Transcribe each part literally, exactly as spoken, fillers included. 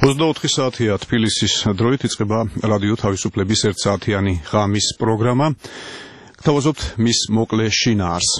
ოცდაოთხი საათია თბილისის დროით იწყება რადიო თავისუფლების ერთსაათიანი ღამის პროგრამა. გთავაზობთ მის მოკლე შინაარს.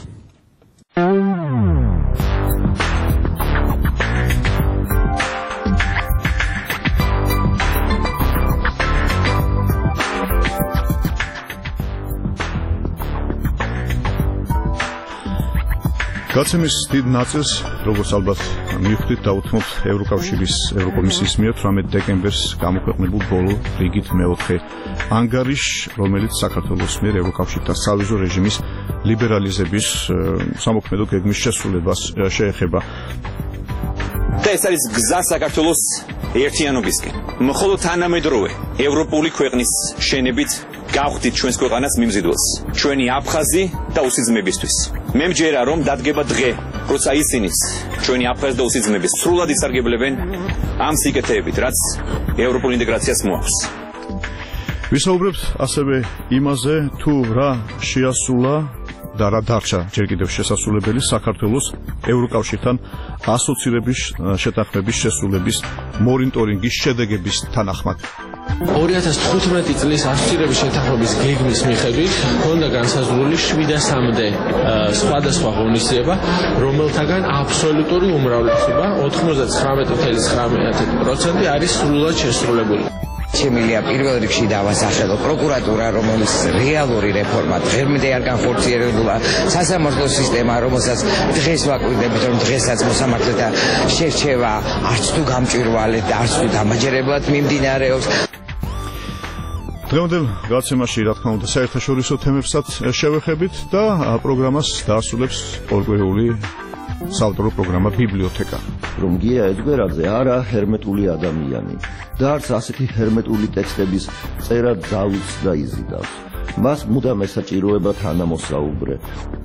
გაცემის დიდ ნაწილს, როგორც ალბათ მივხვდით, დაუთმობთ ევროკავშირის ევროკომისიის მიერ თვრამეტ დეკემბერს გამოქვეყნებულ ბოლო რიგით მეოთხე ანგარიშს, რომელიც საქართველოს მიერ ევროკავშირთან სავიზო რეჟიმის ლიბერალიზების სამოქმედო გეგმის შესრულებას შეეხება. და ეს არის გზა საქართველოს ერთიანობისკენ. მხოლოდ თანამედროვე ევროპული ქვეყნის შენებით გავხდით ჩვენს ქვეყანას მიმზიდველს, ჩვენი აფხაზი და უსიძმებისთვის. მე მჯერა, რომ დადგება დღე, როცა ისინიც, ჩვენი აფხაზი და უსიძმები სრულად ისარგებლებენ ამ სიკეთეებით, რაც ევროპულ ინტეგრაციას მოაქვს. ვისაუბრებთ ასევე იმაზე, თუ რა შეასრულა და რა დარჩა ჯერ კიდევ შესასრულებელი საქართველოს ევროკავშირთან ასოცირების შეთანხმების შესრულების მონიტორინგის შედეგების თანახმად. ორი ათას თხუთმეტი წლის ასოცირების შეთანხმების გეგმის მიხედვით ჰქონდა განსაზღვრული შვიდასამდე სხვადასხვა ღონისძიება, რომელთაგან აბსოლუტური უმრავლესობა ოთხმოცდათხრამეტი წუთი ცხრამეტი პროცენტი არის სრულად შესრულებული. შემიძლია პირველ რიგში დავასახელო პროკურატურა, რომელის რეალური რეფორმა დღემდე არ განხორციელებულა, სასამართლო სისტემა, რომელსაც დღეს ვაკვირდებით, რომ დღესაც მოსამართლეთა შერჩევა არც თუ გამჭვირვალედ და არც თუ დამაჯერებლად მიმდინარეობს. დღევანდელ გაცემაში, რა თქმა უნდა, საერთაშორისო თემებსაც შევეხებით და პროგრამას დაასრულებს ორკვირეული საავტორო პროგრამა ბიბლიოთეკა. რომ გია ეძგვერაძე არა ჰერმეტული ადამიანი და არც ასეთი ჰერმეტული ტექსტების წერა ძალუც და იზიდავს. მას მუდამ ესაჭიროება თანამოსაუბრე.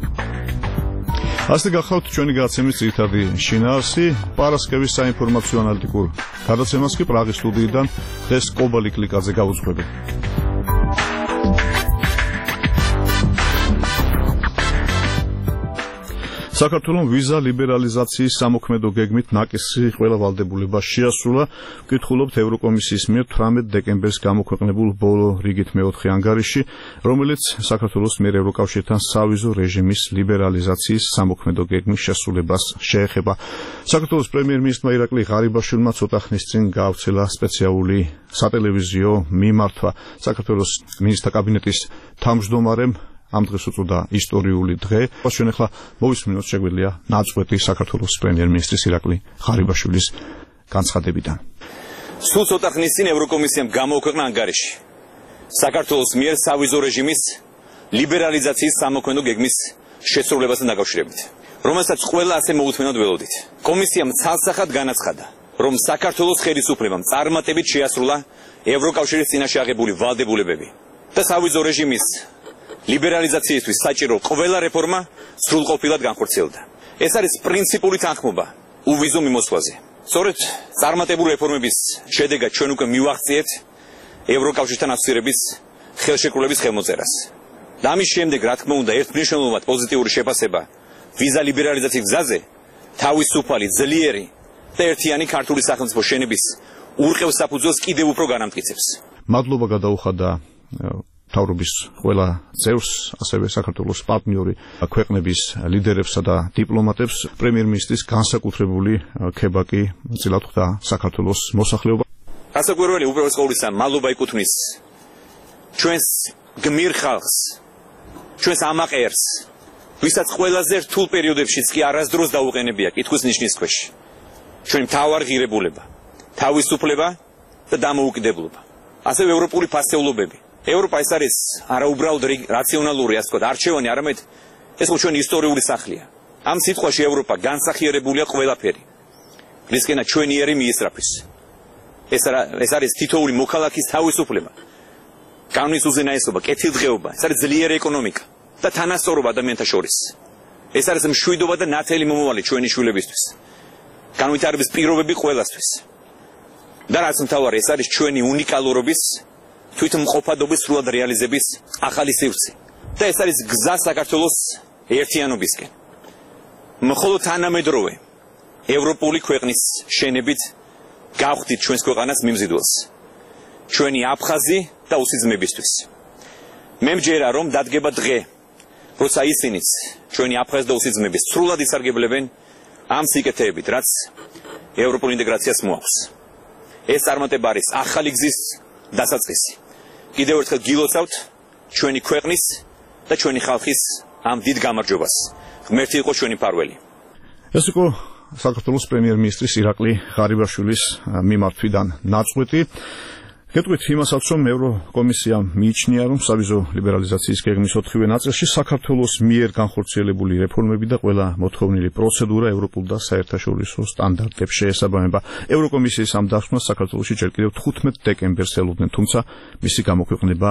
ასე გახავთ ჩვენი გაცემის ძირითადი შინაარსი. პარასკევის საინფორმაციო ანალიტიკურ გადაცემას კი პრაღის სტუდიიდან დღეს კობალი კლიკაძე გაუძღვებით. საქართველოს ვიზა ლიბერალიზაციის სამოქმედო გეგმით ნაკისი ყველა ვალდებულება შეასრულა. ვკითხულობთ ევროკომისიის მიერ თვრამეტ დეკემბერს გამოქვეყნებულ ბოლო რიგით მეოთხე ანგარიში, რომელიც საქართველოს მიერ ევროკავშირთან სავიზო რეჟიმის ლიბერალიზაციის სამოქმედო გეგმის შესრულებას შეეხება. საქართველოს პრემიერ-მინისტრმა ირაკლი ღარიბაშვილმა ცოტა ხნის წინ გაავრცელა სპეციალური სატელევიზიო მიმართვა. საქართველოს მინისტრთა კაბინეტის თავმჯდომარემ ამ დღეს უწოდა ისტორიული დღე. ჩვენ ახლა მოვისმინოთ შეგვიძლია ნაწყვეტი საქართველოს პრემიერ-მინისტრის ირაკლი ღარიბაშვილის განცხადებიდან. სულ ცოტა ხნის წინ ევროკომისიამ გამოქვეყნა ანგარიში საქართველოს მიერ სავიზო რეჟიმის ლიბერალიზაციის სამოქმედო გეგმის შესრულებასთან დაკავშირებით, რომელსაც ყველა ასე მოუთმენად ველოდით. კომისიამ ცალსახად განაცხადა, რომ საქართველოს ხელისუფლებამ წარმატებით შეასრულა ევროკავშირის წინაშე აღებული ვალდებულებები და სავიზო რეჟიმის ლიბერალიზაციისთვის საჭირო ყველა რეფორმა სრულყოფილად განხორციელდა. ეს არის პრინციპული თანხმობა უვიზო მიმოსვლაზე. სწორედ წარმატებული რეფორმების შედეგად ჩვენ უკვე მივახციეთ ევროკავშირთან ასოცირების ხელშეკრულების ხელმოწერას. და ამის შემდეგ, რა თქმა უნდა, ერთმნიშვნელოვნად პოზიტიური შეფასება ვიზა ლიბერალიზაციის გზაზე თავისუფალი, ძლიერი და ერთიანი ქართული სახელმწიფო შენების ურყევ საფუძველს კიდევ უფრო განამტკიცებს. მადლობა გადაუხადა მთავრობის ყველა წევრს, ასევე საქართველოს პარტნიორი ქვეყნების ლიდერებსა და დიპლომატებს. პრემიერ-მინისტრის განსაკუთრებული ქება კი წილად ხვდა საქართველოს მოსახლეობა. განსაკუთრებული უპირველეს ყოვლისა მადლობა ეკუთვნის ჩვენს გმირ ხალხს, ჩვენს ამაყერს, ვისაც ყველაზე რთულ პერიოდებშიც კი არასდროს დაუყენებია კითხვის ნიშნის ქვეშ. ჩვენი მთავარი ღირებულება, თავისუფლება და დამოუკიდებლობა. ასევე ევროპული ფასეულობები. ევროპა ეს არის არა უბრალოდ რაციონალური, ასე ვთქვათ, არჩევანი, არამედ ეს ჩვენი ისტორიული სახლია. ამ სიტყვაში ევროპა განსახიერებულია ყველაფერი, რისკენა ჩვენიერი მიისწრაფის. ეს ეს არის თითოეული მოქალაქის თავისუფლება, კანონის უზენაესობა, კეთილდღეობა, ეს არის ძლიერი ეკონომიკა და თანასწორობა ადამიანთა შორის. ეს არის მშვიდობა და ნათელი მომავალი ჩვენი შვილებისთვის. განვითარების პირობები ყველასთვის. და რაც მთავარი, ეს არის ჩვენი უნიკალურობის თვითმყოფადობის სრულად რეალიზების ახალი სივრცე. და ეს არის გზა საქართველოს ერთიანობისკენ. მხოლოდ თანამედროვე ევროპული ქვეყნის შენებით გავხდით ჩვენს ქვეყანას მიმზიდველს. ჩვენი აფხაზი და უსიძმებისთვის. მე მჯერა რომ დადგება დღე, როცა ისინიც ჩვენი აფხაზი და უსიძმების სრულად ისარგებლებენ ამ სიკეთეებით, რაც ევროპულ ინტეგრაციას მოაქვს. ეს წარმატება არის ახალი გზის დასაწყისი. კიდევ ერთხელ გილოცავთ ჩვენი ქვეყნის და ჩვენი ხალხის ამ დიდ გამარჯვებას. ღმერთი იყო ჩვენი მფარველი. ეს იყო საქართველოს პრემიერ-მინისტრის ირაკლი ღარიბაშვილის მიმართვიდან ნაწყვეტი. გეტყვით იმასაც, რომ ევროკომისიამ მიიჩნია, რომ სავიზო ლიბერალიზაციის გეგმის ოთხივე ნაწილში საქართველოს მიერ განხორციელებული რეფორმები და ყველა მოთხოვნილი პროცედურა ევროპულ და საერთაშორისო სტანდარტებს შეესაბამება. ევროკომისიის ამ დახსნას საქართველოში ჯერ კიდევ თხუთმეტ დეკემბერს ელოდნენ, თუმცა მისი გამოქვეყნება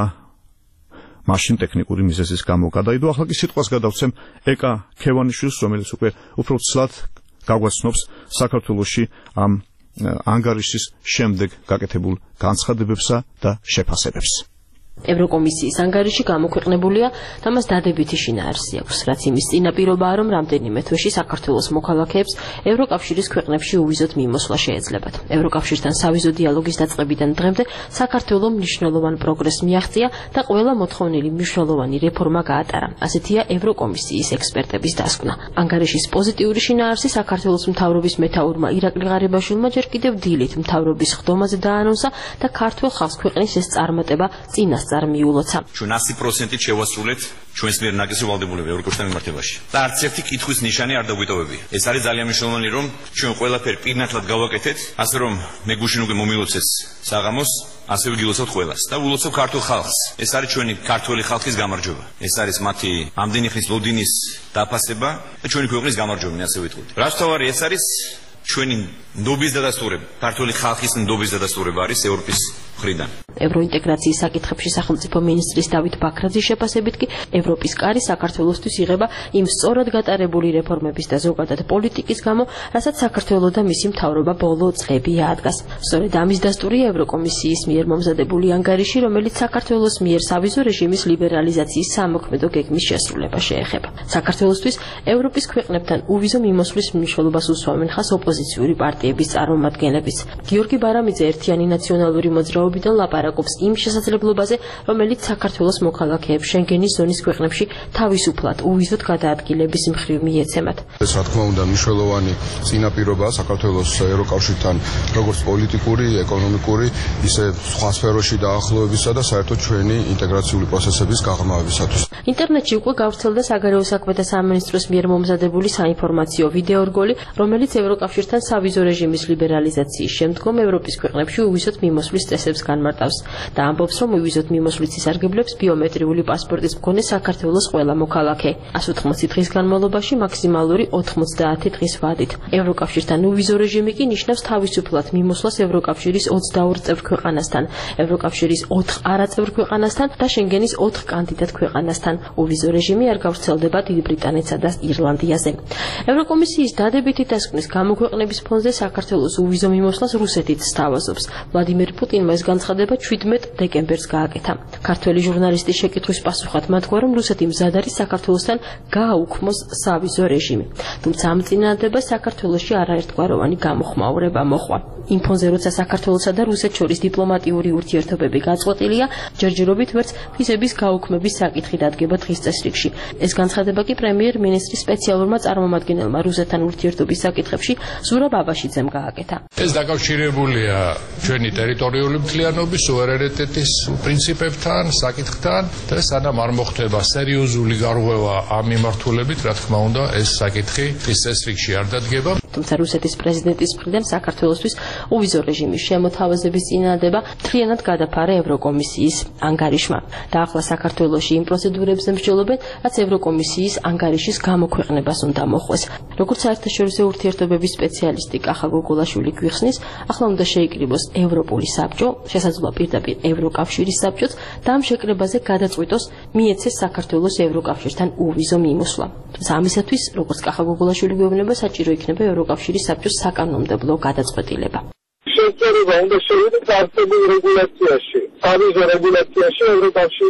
მაშინ ტექნიკური მიზეზის გამო გადაიდო. ახლა კი სიტყვას გადავცემ ეკა ქევანიშვილს, რომელიც უკვე უფრო ცლად გაგვაცნობს საქართველოში ამ ანგარიშის შემდეგ გაკეთებულ განცხადებებსა და შეფასებებს. ევროკომისიის ანგარიში გამოქვეყნებულია და მას დადებითი შინაარსი აქვს, რაც იმის წინაპირობაა, რომ რამდენიმე თვეში საქართველოს მოქალაქეებს ევროკავშირის ქვეყნებში უვიზოდ მიმოსვლა შეეძლებათ. ევროკავშირთან სავიზო დიალოგის დაწყებიდან დღემდე საქართველოს მნიშვნელოვან პროგრესს მიაღწია და ყველა მოთხოვნილი მნიშვნელოვანი რეფორმა გაატარა. ასეთია ევროკომისიის ექსპერტების დასკვნა. ანგარიშის პოზიტიური შინაარსი საქართველოს მთავრობის მეთაურმა ირაკლი ღარიბაშვილმა ჯერ კიდევ დილით მთავრობის ხდომაზე დაანონსა და ქართულ ხალხს ქვეყნის ეს წარმატება წინას წარმიულოცა. ჩვენ ასი პროცენტით შევასრულეთ ჩვენს მიერ ნაკისრი ვალდებულება ევროკავშირთან მიმართებაში. და არც ერთი კითხვის ნიშანი არ დაგვიტოვებია. ეს არის ძალიან მნიშვნელოვანი, რომ ჩვენ ყველაფერი პირნათლად გავაკეთეთ, ასე რომ მე გუშინ უკვე მომილოცეს საღამოს, ასევე გილოცავთ ყველას და ვილოცავ ქართულ ხალხს. ეს არის ჩვენი ქართველი ხალხის გამარჯვება. ეს არის მათი ამდენი ხნის ლოდინის დაფასება და ჩვენი ქვეყნის გამარჯვება, მე ასე ვიტყოდი. რაც თავარი ეს არის ჩვენი ნდობის დადასტურება, ქართული ხალხის ნდობის დადასტურება არის ევროპის მხრიდან. ევროინტეგრაციის საკითხებში სახელმწიფო მინისტრის დავით ბაქრაძის შეფასებით კი ევროპის კარი საქართველოსთვის იღება იმ სწორად გატარებული რეფორმების და ზოგადად პოლიტიკის გამო, რასაც საქართველოს და მისი მთავრობა ბოლო წლები აადგას. სწორედ ამის დასტურია ევროკომისიის მიერ მომზადებული ანგარიში, რომელიც საქართველოს მიერ სავიზო რეჟიმის ლიბერალიზაციის სამოქმედო გეგმის შესრულება შეეხება. საქართველოსთვის ევროპის ქვეყნებთან უვიზო მიმოსვლის მნიშვნელობას უსვამენ ხას ოპოზიციური პარტიების წარმომადგენლებიც. გიორგი ბარამიძე ერთიანი ნაციონალური მოძრაობიდან ლაპარაკობს იმ შესაძლებლობაზე, რომელიც საქართველოს მოქალაქეებს შენგენის ზონის ქვეყნებში თავისუფლად უვიზოდ გადაადგილების მხრივ მიეცემათ. ეს რა თქმა უნდა მნიშვნელოვანი წინაპირობაა საქართველოს ევროკავშირთან როგორც პოლიტიკური, ეკონომიკური, ისე სხვა სფეროში დაახლოებისა და საერთოდ ჩვენი ინტეგრაციული პროცესების გაღრმავებისათვის. ინტერნეტში უკვე გავრცელდა საგარეო საქმეთა სამინისტროს მიერ მომზადებული საინფორმაციო ვიდეორგოლი, რომელიც ევროკავშირთან სავიზო რეჟიმის ლიბერალიზაციის შემდგომ ევროპის ქვეყნებში უვიზოდ მიმოსვლის წესებს განმარტავს და ამბობს, რომ უვიზოდ მიმოსვლის ისარგებლებს ბიომეტრიული პასპორტის მქონე საქართველოს ყველა მოქალაქე. ასი ოთხმოცი დღის განმავლობაში მაქსიმალური ოთხმოცდაათი დღის ვადით. ევროკავშირთან უვიზო რეჟიმი კი ნიშნავს თავისუფლად მიმოსვლას ევროკავშირის ოცდაორ წევრ ქვეყანასთან, ევროკავშირის ოთხ არაწევრ ქვეყანასთან და შენგენის ოთხ კანდიდატ ქვეყანასთან. უვიზო რეჟიმი არ გავრცელდება დიდ ბრიტანეთსა და ირლანდიაზე. ევროკომისიის დადებითი დასკვნის გამოქვეყნების ფონზე საქართველოს უვიზო მიმოსვლას რუსეთიც სთავაზობს. ვლადიმერ პუტინმა ეს განცხადება შვიდმეტ დეკემბერს გააკეთა. ქართველი ჟურნალისტის შეკითხვის პასუხად მათქვა, რომ რუსეთი მზად არის საქართველოსთან გააუქმოს სავიზო რეჟიმი. თუმცა ამ წინადადებას საქართველოში არაერთგვაროვანი გამოხმაურება მოჰყვა. იმ ფონზე, როცა საქართველოსა და რუსეთს შორის დიპლომატიური ურთიერთობები გაწყვეტილია, ჯერჯერობით ვერც ვიზების გაუქმების საკითხი დადგება დღის წესრიგში. ეს განცხადება კი პრემიერ-მინისტრის სპეციალურმა წარმომადგენელმა რუსეთთან ურთიერთობის საკითხებში ზურაბ აბაშიძემ გააკეთა. ეს დაკავშირებულია ჩვენი ტერიტორიული მთლიანობის, სუვერენიტეტის პრინციპებთან, საკითხთან და სანამ არ მოხდება სერიოზული გარღვევა ამ მიმართულებით, რა თქმა უნდა, ეს საკითხი დღის წესრიგში არ დადგება. თუმცა რუსეთის პრეზიდენტის მხრიდან საქართველოსთვის უვიზო რეჟიმის შემოთავაზების წინადადება მთლიანად გადაფარა ევროკომისიის ანგარიშმა. და ახლა საქართველოში იმ პროცედურებზე მსჯელობენ, რაც ევროკომისიის ანგარიშის გამოქვეყნებას უნდა მოხდეს. როგორც საერთაშორისო ურთიერთობების სპეციალისტი კახა გოგოლაშვილი გვიხსნის, ახლა უნდა შეიკრიბოს ევროპული საბჭო, შესაძლოა პირდაპირ ევროკავშირის საბჭოც და ამ შეკრებაზე გადაწყვიტოს მიეცეს საქართველოს ევროკავშირთან უვიზო მიმოსვლა. თუმცა ამისათვის, როგორც კახა გოგოლაშვილი გვეუბნება, საჭირო იქნება ევროკავშირის საბჭოს საკანონმდებლო გადაწყვეტილება. შეწყვეტილება უნდა შევიდეთ არსებულ რეგულაციაში. სავიზო რეგულაციაში ევროკავშირი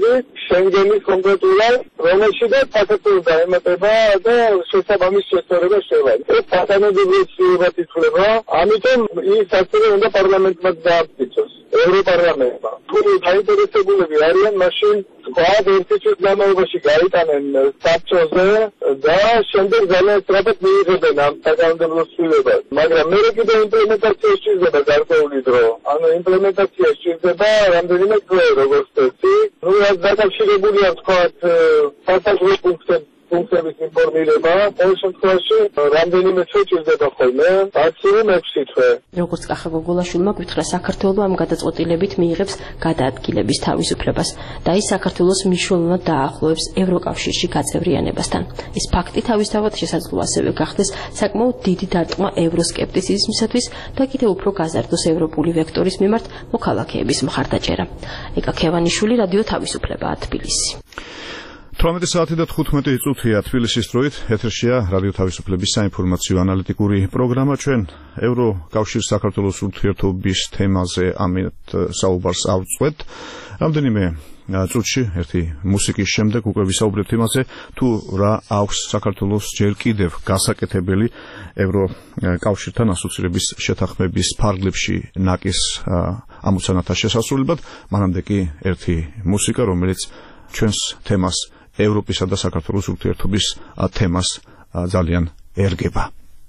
შენგენის კონკრეტულად, რომელშიც საქართველოს დაემატება და შესაბამის შეწყვეტება შევა. ეს სათანადო ცვლილება ითვლება, ამიტომ ის ასევე უნდა პარლამენტმა დაამტკიცოს, ევროპარლამენტმა. თუ დაინტერესებულები არიან, მაშინ სხვა ერთი წლის განმავლობაში გაიტანენ საბჭოზე და შემდეგ ძალიან სწრაფად მიიღებენ ამ საგანგებო ცვლილებას. მაგრამ მე კიდე იმპლემენტაცია შეიძლება გარკვეული დრო. ანუ იმპლემენტაცია შეიძლება რამდენიმე თვე, როგორც წესი. ნუ რაც დაკავშირებულია თქვათ სასაზღვრო პუნქტებს ფუნქციების ინფორმირება, ყოველ შემთხვევაში რამდენიმე თვე ჭირდება ხოლმე, ათი მეექვსი თვე. როგორც კახაბ გულაშვილმა გითხრა, საქართველო ამ გადაწყვეტილებით მიიღებს გადაადგილების თავისუფლებას და ის საქართველოს მნიშვნელოვნად დაახლოებს ევროკავშირში გაწევრიანებასთან. ეს ფაქტი თავისთავად შესაძლოა ასევე გახდეს საკმაოდ დიდი დარტყმა ევროსკეპტიციზმისათვის და კიდევ უფრო გაზარდოს ევროპული ვექტორის მიმართ მოქალაქეების მხარდაჭერა. ეკა ქევანიშვილი, რადიო თავისუფლება, თბილისი. თვრამეტი საათი და თხუთმეტი წუთია თბილისის დროით, ეთერშია რადიო თავისუფლების საინფორმაციო ანალიტიკური პროგრამა. ჩვენ ევროკავშირის საქართველოს ურთიერთობის თემაზე ამით საუბარს ავწყვეთ. რამდენიმე წუთში ერთი მუსიკის შემდეგ უკვე ვისაუბრებთ იმაზე, თუ რა აქვს საქართველოს ჯერ კიდევ გასაკეთებელი ევროკავშირთან ასოცირების შეთანხმების ფარგლებში ნაკის ამოცანათა შესასრულებლად. მანამდე კი ერთი მუსიკა, რომელიც ჩვენს თემას ევროპისა და საქართველოს ურთიერთობის თემას ძალიან ერგება.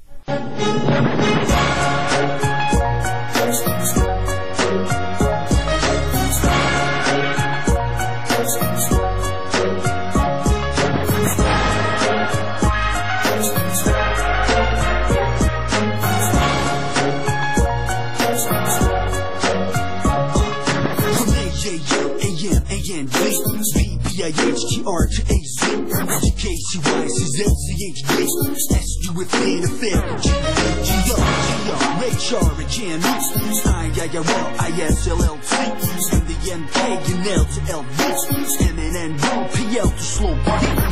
I H T R to A Z G K C Y C Z C H D S U with N F L G G R G R H R G M E I I R I S L L T M the N K and L to L V M N N O P L to slow P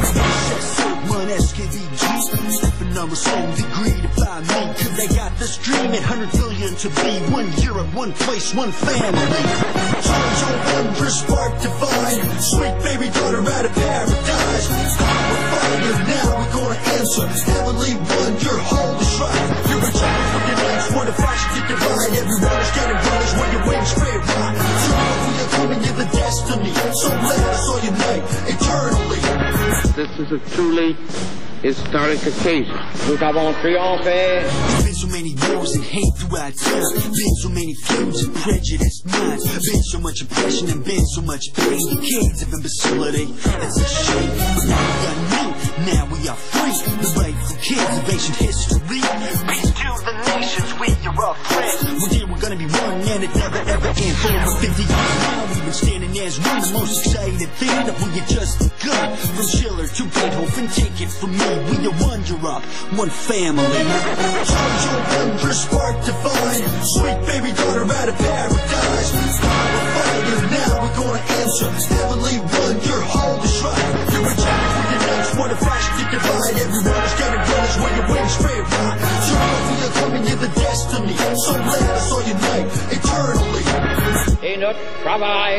S one S K V G F and number some degree to find me cause I got this dream at one hundred billion to be one Europe, one place, one family. Charge your wonder spark divine sweet baby daughter out of paradise. Stop a fire now, we're gonna answer. Heavenly one, your home is right. You're a child from your legs, what a fashion to divide. Everyone is getting runners when your wings straight right. So know you're coming in the destiny. So let us all unite eternally. This is a truly historic occasion. Nous avons triomphé. There's been so many wars and hate throughout time. Been so many feuds and prejudiced minds. Been so much oppression and been so much pain. The kids of imbecility. It's a shame. But now we are new. Now we are free. The rightful kids of ancient history. Peace to the nations. We are all friends. One day we're gonna be one and it never ever ends. For over fifty years now we've been standing as one. The most exciting thing that we are just begun. From Schiller to Beethoven, take it from me. We are one Europe, one family. Charge your wonder spark divine. Sweet baby daughter out of paradise. Stop a fire now, we're gonna answer. Heavenly one, your home is right. You're a child with your names, what a fashion to divide. Everyone is getting runners when your wings straight right. So know we are coming in the destiny. So let us all unite eternally. Et notre travail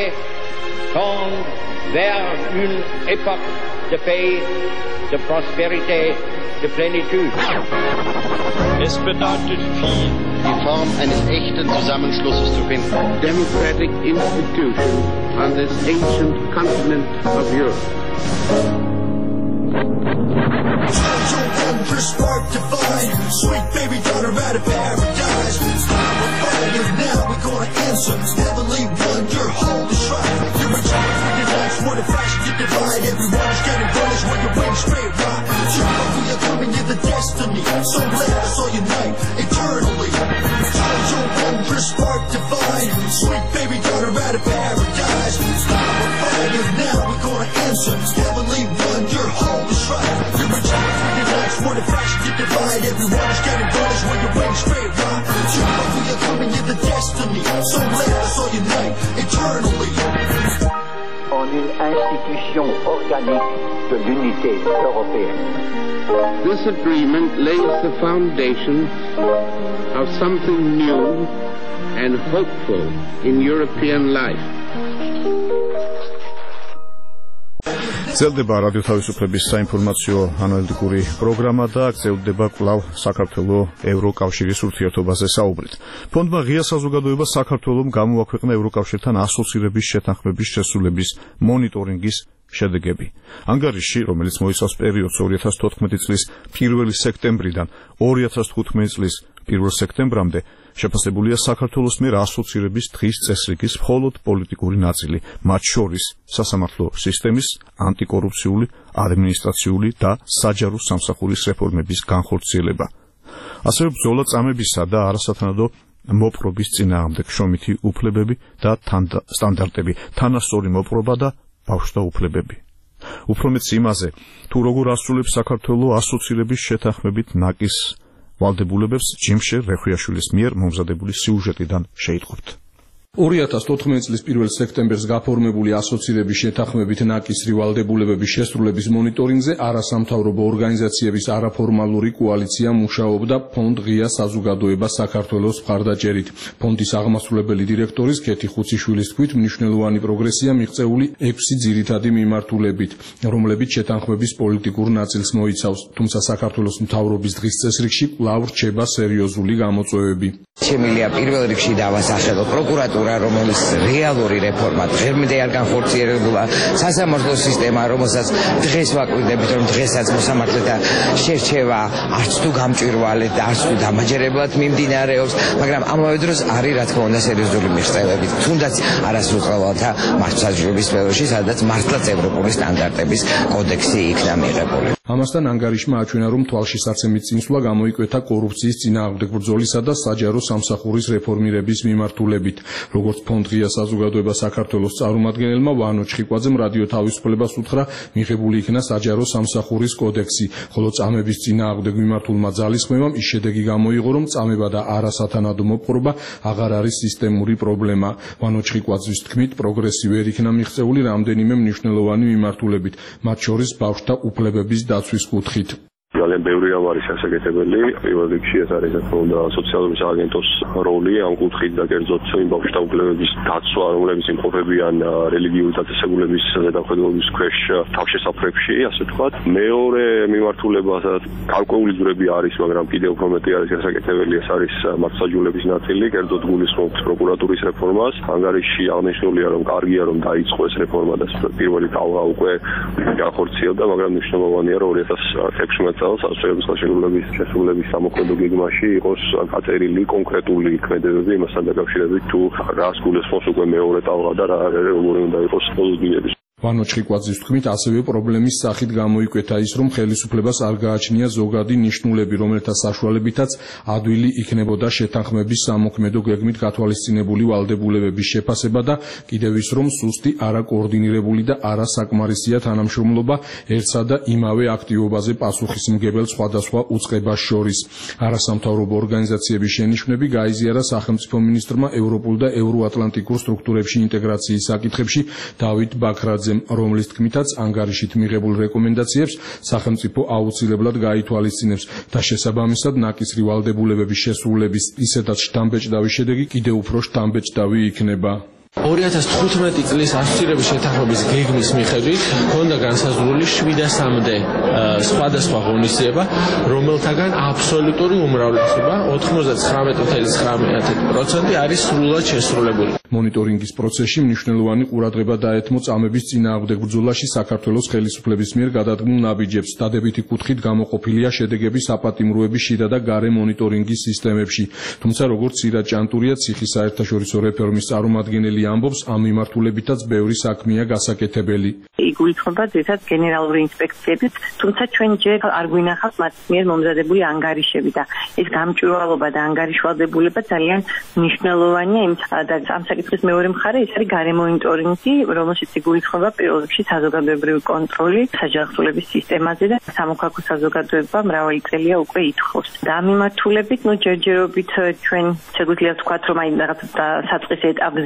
tend vers une époque de paix, de prospérité, de plénitude. Es bedeutet viel, die Form eines echten Zusammenschlusses zu finden. Democratic institution on this ancient continent of Europe. Charge your wonder spark divine. Sweet baby daughter out of paradise. Stop a fire now, we're gonna answer. Heavenly one, your home is right. You're a child with your life, what a fashion to divide. Everyone is getting runners when your wings straight right. You know we are coming in the destiny. So let us all unite eternally. Charge your wonder spark divine. Sweet baby daughter out of paradise. Stop a fire now, we're gonna answer. Heavenly one, your home is right. You're a child with your life, what a fashion to divide. Everyone is getting runners when your wings straight right. You know we are coming in the destiny. So let us all unite eternally. En une institution organique de l'unité européenne. This agreement lays the foundation of something new and hopeful in European life. გრძელდება რადიო თავისუფლების საინფორმაციო ანალიტიკური პროგრამა და გრძელდება კვლავ საქართველოს ევროკავშირის ურთიერთობაზე საუბრით. ფონდმა ღია საზოგადოება საქართველოს გამოაქვეყნა ევროკავშირთან ასოცირების შეთანხმების შესრულების მონიტორინგის შედეგები. ანგარიში, რომელიც მოიცავს პერიოდს ორი ათას თოთხმეტი წლის პირველი სექტემბრიდან ორი ათას თხუთმეტი წლის პირველ სექტემბრამდე, შეფასებულია საქართველოს მიერ ასოცირების დღის წესრიგის მხოლოდ პოლიტიკური ნაწილი, მათ შორის სასამართლო სისტემის, ანტიკორუფციული, ადმინისტრაციული და საჯარო სამსახურის რეფორმების განხორციელება. ასევე ბრძოლა წამებისა და არასათანადო მოპყრობის წინააღმდეგ, შრომითი უფლებები და სტანდარტები, თანასწორი მოპყრობა და ბავშვთა უფლებები. უფრო მეც იმაზე, თუ როგორ ასრულებს საქართველოს ასოცირების შეთანხმებით ნაკის ვალდებულებებს, ჯიმშე რეხვიაშვილის მიერ მომზადებული სიუჟეტიდან შეიტყობთ. ორი ათას თოთხმეტი წლის პირველ სექტემბერს გაფორმებული ასოცირების შეთანხმებით ნაკისრი ვალდებულების შესრულების მონიტორინგზე არასამთავრობო ორგანიზაციების არაფორმალური კოალიცია მუშაობდა ფონდ ღია საზოგადოება საქართველოს მხარდაჭერით. ფონდის აღმასრულებელი დირექტორის კეთი ხუციშვილის თქმით, მნიშვნელოვანი პროგრესია მიღწეული ექვსი ძირითადი მიმართულებით, რომლებიც შეთანხმების პოლიტიკურ ნაწილს მოიცავს, თუმცა საქართველოს მთავრობის დღის წესრიგში კვლავ რჩება სერიოზული გამოწვევები. შემილია პირველ რიგში დავასახელო პროკურატურა, რომელიც რეალური რეფორმა დღემდე არ განხორციელებულა, სასამართლო სისტემა, რომელსაც დღეს ვაკვირდებით, რომ დღესაც მოსამართლეთა შერჩევა არც თუ გამჭვირვალედ და არც თუ დამაჯერებლად მიმდინარეობს, მაგრამ ამავე დროს არის რა თქმა უნდა სერიოზული მიღწევები, თუნდაც არასრულყავალთა მართლმსაჯულების სფეროში, სადაც მართლაც ევროპული სტანდარტების კოდექსი იქნა მიღებული. ამასთან ანგარიშმა აჩვენა, რომ თვალშისაცემით წინსვლა გამოიკვეთა კორუფციის წინააღმდეგ ბრძოლისა და საჯარო სამსახურის რეფორმირების მიმართულებით. როგორც ფონდ ღია საზოგადოება საქართველოს წარმომადგენელმა ვანო ჩხიკვაძემ რადიო თავისუფლებას უთხრა, მიღებული იქნა საჯარო სამსახურის კოდექსი, ხოლო წამების წინააღმდეგ მიმართულმა ძალისხმევამ ის შედეგი გამოიღო, რომ წამება და არასათანადო მოპყრობა აღარ არის სისტემური პრობლემა. ვანო ჩხიკვაძის თქმით, პროგრესი ვერ იქნა მიღწეული რამდენიმე მნიშვნელოვანი მიმართულებით, მათ შორის ბავშვთა უფლებების დაცვის კუთხით. ძალიან ბევრი რამ არის ასაკეთებელი. პირველ რიგში ეს არის თქო და სოციალური სააგენტოს როლი ამ კუთხით და კერძოდ იმ ბავშვთა უფლებების დაცვა, რომლებიც იმყოფებიან რელიგიური დაწესებულების ზედამხედველობის ქვეშ თავშესაფრებში, ასე ვთქვათ. მეორე მიმართულება, სადაც გარკვეული ძვრები არის, მაგრამ კიდევ უფრო მეტი არის ასაკეთებელი, ეს არის მართლმსაჯულების ნაწილი, კერძოდ გულისხმობთ პროკურატურის რეფორმას. ანგარიში აღნიშნულია, რომ კარგია, რომ დაიწყო ეს რეფორმა და პირველი ტალღა უკვე განხორციელდა, მაგრამ მნიშვნელოვანია, რომ ორი ათას ექვსმეტი წელს ასოების ხელშეკრულების შესრულების სამოქმედო გეგმაში იყოს გაწერილი კონკრეტული ქმედებები იმასთან დაკავშირებით, თუ რას გულისხმობს უკვე მეორე ტალღა და რა როგორი უნდა იყოს პოლიტიკები. ვანო ჩხიკვაძის თქმით, ასევე პრობლემის სახით გამოიკვეთა ის, რომ ხელისუფლებას არ გააჩნია ზოგადი ნიშნულები, რომელთა საშუალებითაც ადვილი იქნებოდა შეთანხმების სამოქმედო გეგმით გათვალისწინებული ვალდებულებების შეფასება და კიდევ ის, რომ სუსტი, არაკოორდინირებული და არასაკმარისია თანამშრომლობა ერთსა და იმავე აქტივობაზე პასუხისმგებელ სხვადასხვა უწყებას შორის. არასამთავრობო ორგანიზაციების შენიშვნები გაიზიარა სახელმწიფო მინისტრმა ევროპულ და ევროატლანტიკურ სტრუქტურებში ინტეგრაციის საკითხებში დავით ბაქრაძემ, რომლის თქმითაც ანგარიშით მიღებულ რეკომენდაციებს სახელმწიფო აუცილებლად გაითვალისწინებს და შესაბამისად ნაკისრი ვალდებულებების შესრულების ისედაც შთამბეჭდავი შედეგი კიდევ უფრო შთამბეჭდავი იქნება. ორი ათას თხუთმეტი წლის ასოცირების შეთანხმების გეგმის მიხედვით ჰქონდა განსაზღვრული შვიდ და სამდე სხვადასხვა ღონისძიება, რომელთაგან აბსოლუტური უმრავლესობა ოთხმოცდათხრამეტი წუთი ცხრამეტი პროცენტი არის სრულად შესრულებული. მონიტორინგის პროცესში მნიშვნელოვანი ყურადღება დაეთმო წამების წინააღმდეგ ბრძოლაში საქართველოს ხელისუფლების მიერ გადადგმულ ნაბიჯებს. დადებითი კუთხით გამოყოფილია შედეგები საპატიმროების შიდა და გარე მონიტორინგის სისტემებში. თუმცა როგორც ირა ჭანტურია, ციხის საერთაშორისო რეფორმის წარმომადგენელი ამბობს, ამ მიმართულებითაც ბევრი საქმეა გასაკეთებელი. იგულისხმება ძირითადად გენერალური ინსპექციებით, თუმცა ჩვენ ჯერ არ გვინახავს მათ მიერ მომზადებული ანგარიშები და ეს გამჭვირვალობა და ანგარიშვალდებულება ძალიან მნიშვნელოვანია იმ და ამ საკითხის მეორე მხარე ის არის გარე მონიტორინგი, რომელშიც იგულისხმება პირველ რიგში საზოგადოებრივი კონტროლი საჯარო სისტემაზე და სამოქალაქო საზოგადოება მრავალი წელია უკვე ითხოვს. და ამ მიმართულებით, ნუ ჯერჯერობით ჩვენ შეგვიძლია ვთქვათ, რომ აი რაღაც საწყის ეტაპზეა ეს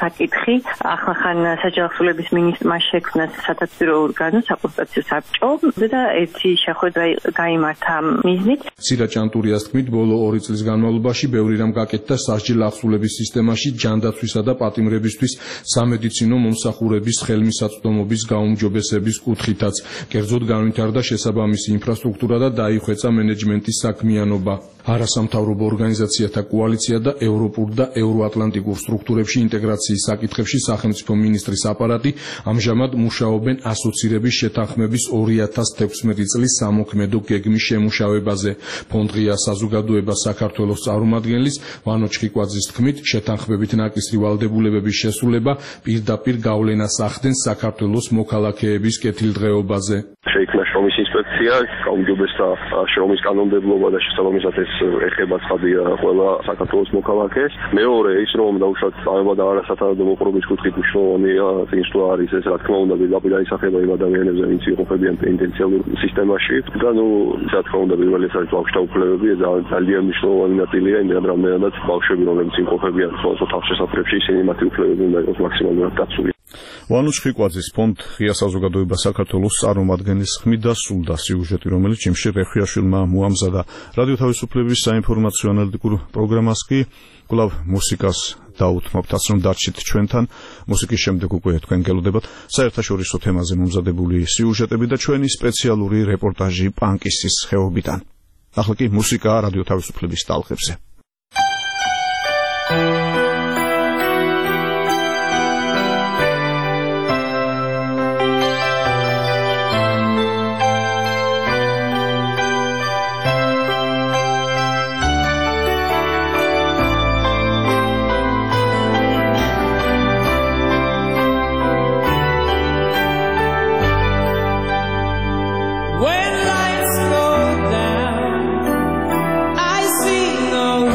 საკითხი. ახალხან საჯავახსოვრების მინისტრმა შექმნა სათათბირო ორგანო საკონსტიტუციო საბჭო და ერთი შეხვედრა გაიმართა მიზნით. სირა ჭანტურიას თქმით, ბოლო ორი წლის განმავლობაში ბევრი რამ გაკეთდა სასჯელ ახსულების სისტემაში, ჯანდაცვისა და პატიმრებისთვის სამედიცინო მომსახურების ხელმისაწვდომობის გაუმჯობესების კუთხითაც. კერძოდ განვითარდა შესაბამისი ინფრასტრუქტურა და დაიხვეწა მენეჯმენტის საქმიანობა. არასამთავრობო ორგანიზაციათა კოალიცია და ევროპულ და ევროატლანტიკურ სტრუქტურებში ინტეგრაციის საკითხებში სახელმწიფო მინისტრის აპარატი ამჟამად მუშაობენ ასოცირების შეთანხმების ორი ათას თექვსმეტი წლის სამოქმედო გეგმის შემუშავებაზე. ფონდღია საზოგადოება საქართველოს წარმომადგენლის ვანო ჩხიკვაძის თქმით, შეთანხმებით ნაკისრი ვალდებულებების შესრულება პირდაპირ გავლენას ახდენს საქართველოს მოქალაქეების კეთილდღეობაზე. შეიქმნა შრომის ინსპექცია, გაუმჯობესდა შრომის კანონმდებლობა და შესაბამისად ეს ეხება ცხადია ყველა საქართველოს მოქალაქეს. მეორე ის რომ დაუშვათ წავება და არასათანადო მოპყრობის კუთხით მნიშვნელოვანი წინსვლა არის ეს რა თქმა უნდა პირდაპირ ისახება იმ ადამიანებზე, ვინც იყოფებიან პენიტენციალურ სისტემაში და ნუ რა თქმა უნდა პირველი ეს არის ბავშვთა უფლებები და ძალიან მნიშვნელოვანი ნაწილია იმდენ რამდენადაც ბავშვები რომლებიც იმყოფებიან სხვადასხვა თავშესაფრებში ისინი მათი უფლებები უნდა იყოს მაქსიმალურად დაცული. ვანო ჩხიკვაძის ფონდ ღია საზოგადოება საქართველოს წარმომადგენლის ხმით დასრულდა სიუჟეტი, რომელიც ჯიმში რეხვიაშვილმა მოამზადა. რადიო თავისუფლების საინფორმაციო ანალიტიკურ პროგრამას კი კვლავ მუსიკას დაუთმობთ, რომ დარჩით ჩვენთან. მუსიკის შემდეგ უკვე თქვენ გელოდებათ საერთაშორისო თემაზე მომზადებული სიუჟეტები და ჩვენი სპეციალური რეპორტაჟი პანკისის ხეობიდან. ახლა კი მუსიკა რადიო თავისუფლების ტალღებზე. When lights go down, I see no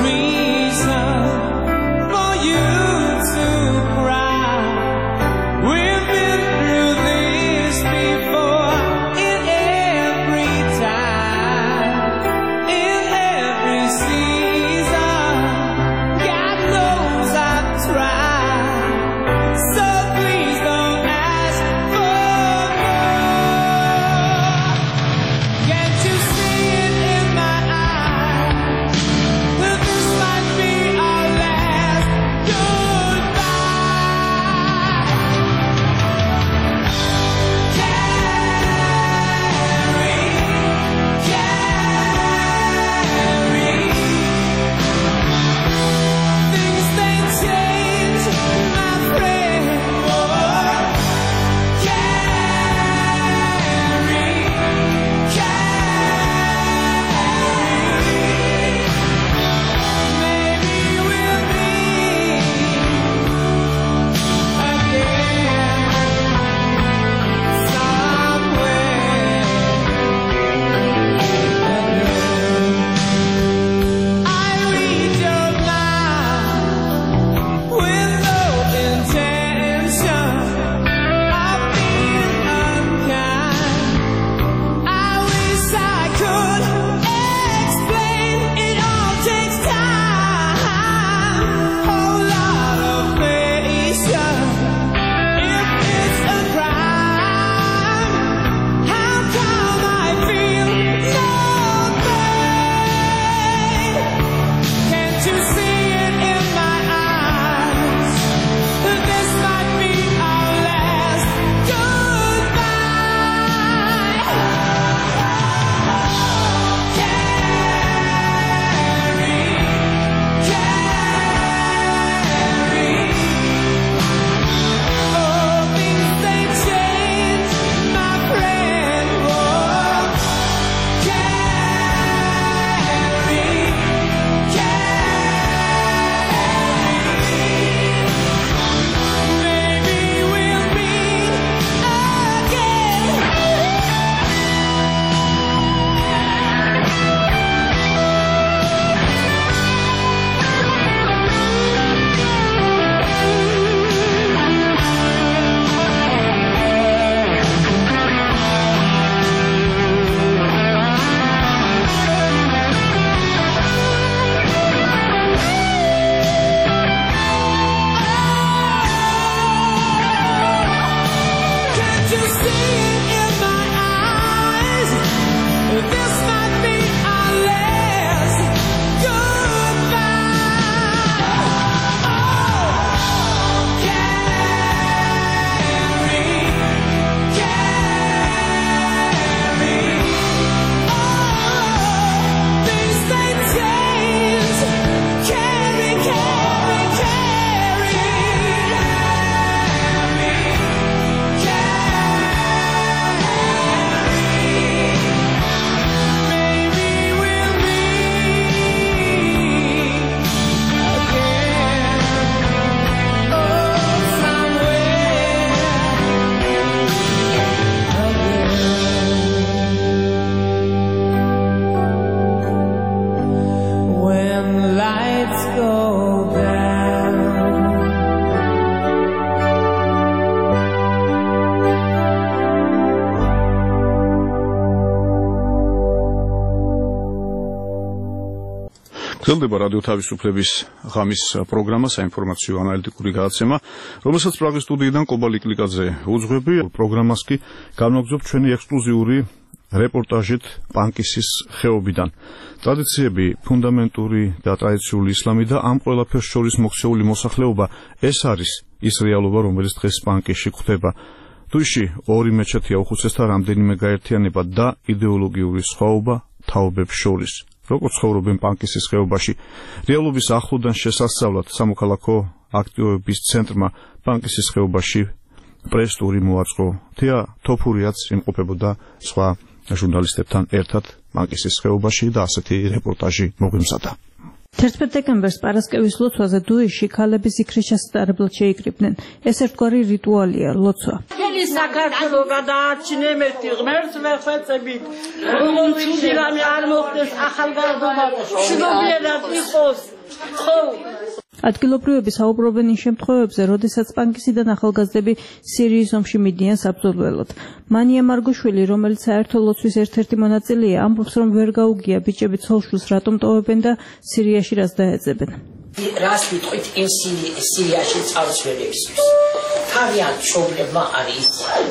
გრძელდება რადიო თავისუფლების ღამის პროგრამა საინფორმაციო ანალიტიკური გადაცემა, რომელსაც პრაღის სტუდიიდან კობალ იკლიკაძე უძღვები. პროგრამას კი განვაგრძობ ჩვენი ექსკლუზიური რეპორტაჟით პანკისის ხეობიდან. ტრადიციები, ფუნდამენტური და ტრადიციული ისლამი და ამ ყველაფერს შორის მოქცეული მოსახლეობა, ეს არის ის რეალობა, რომელიც დღეს პანკისში გვხვდება. თუში ორი მეჩეთია უხუცესთა რამდენიმე გაერთიანება და იდეოლოგიური სხვაობა თაობებს შორის. როგორც ცხოვრობენ პანკისის ხეობაში, რეალობის ახლოდან შესასწავლად სამოქალაქო აქტივობების ცენტრმა პანკისის ხეობაში პრესტური მოაწყო. თეა თოფურიაც იმყოფებოდა სხვა ჟურნალისტებთან ერთად პანკისის ხეობაში და ასეთი რეპორტაჟი მოგვიმზადა. თერთმეტ დეკემბერს პარასკევის ლოცვაზე დუიში ქალები ზიქრის ჩასატარებლად შეიკრიბნენ. ეს ერთგვარი რიტუალია, ლოცვა. მთელი საქართველო გადაარჩინე ერთი ღმერთს ვეხვეწებით. როგორი რამე არ მოხდეს ახალგაზრდობა, მშვიდობიანად იყოს. ხო. ადგილობრივები საუბრობენ იმ შემთხვევებზე, როდესაც პანკისიდან ახალგაზრდები სირიის ომში მიდიან საბრძოლველად. მანია მარგოშვილი, რომელიც საერთო ლოცვის ერთ-ერთი მონაწილეა, ამბობს, რომ ვერ გაუგია ბიჭები ცოლ-შვილს რატომ ტოვებენ და სირიაში რას დაეძებენ. რას ვიტყვით იმ სირიაში წარსველებისთვის? თავიანთ მშობლებმა არის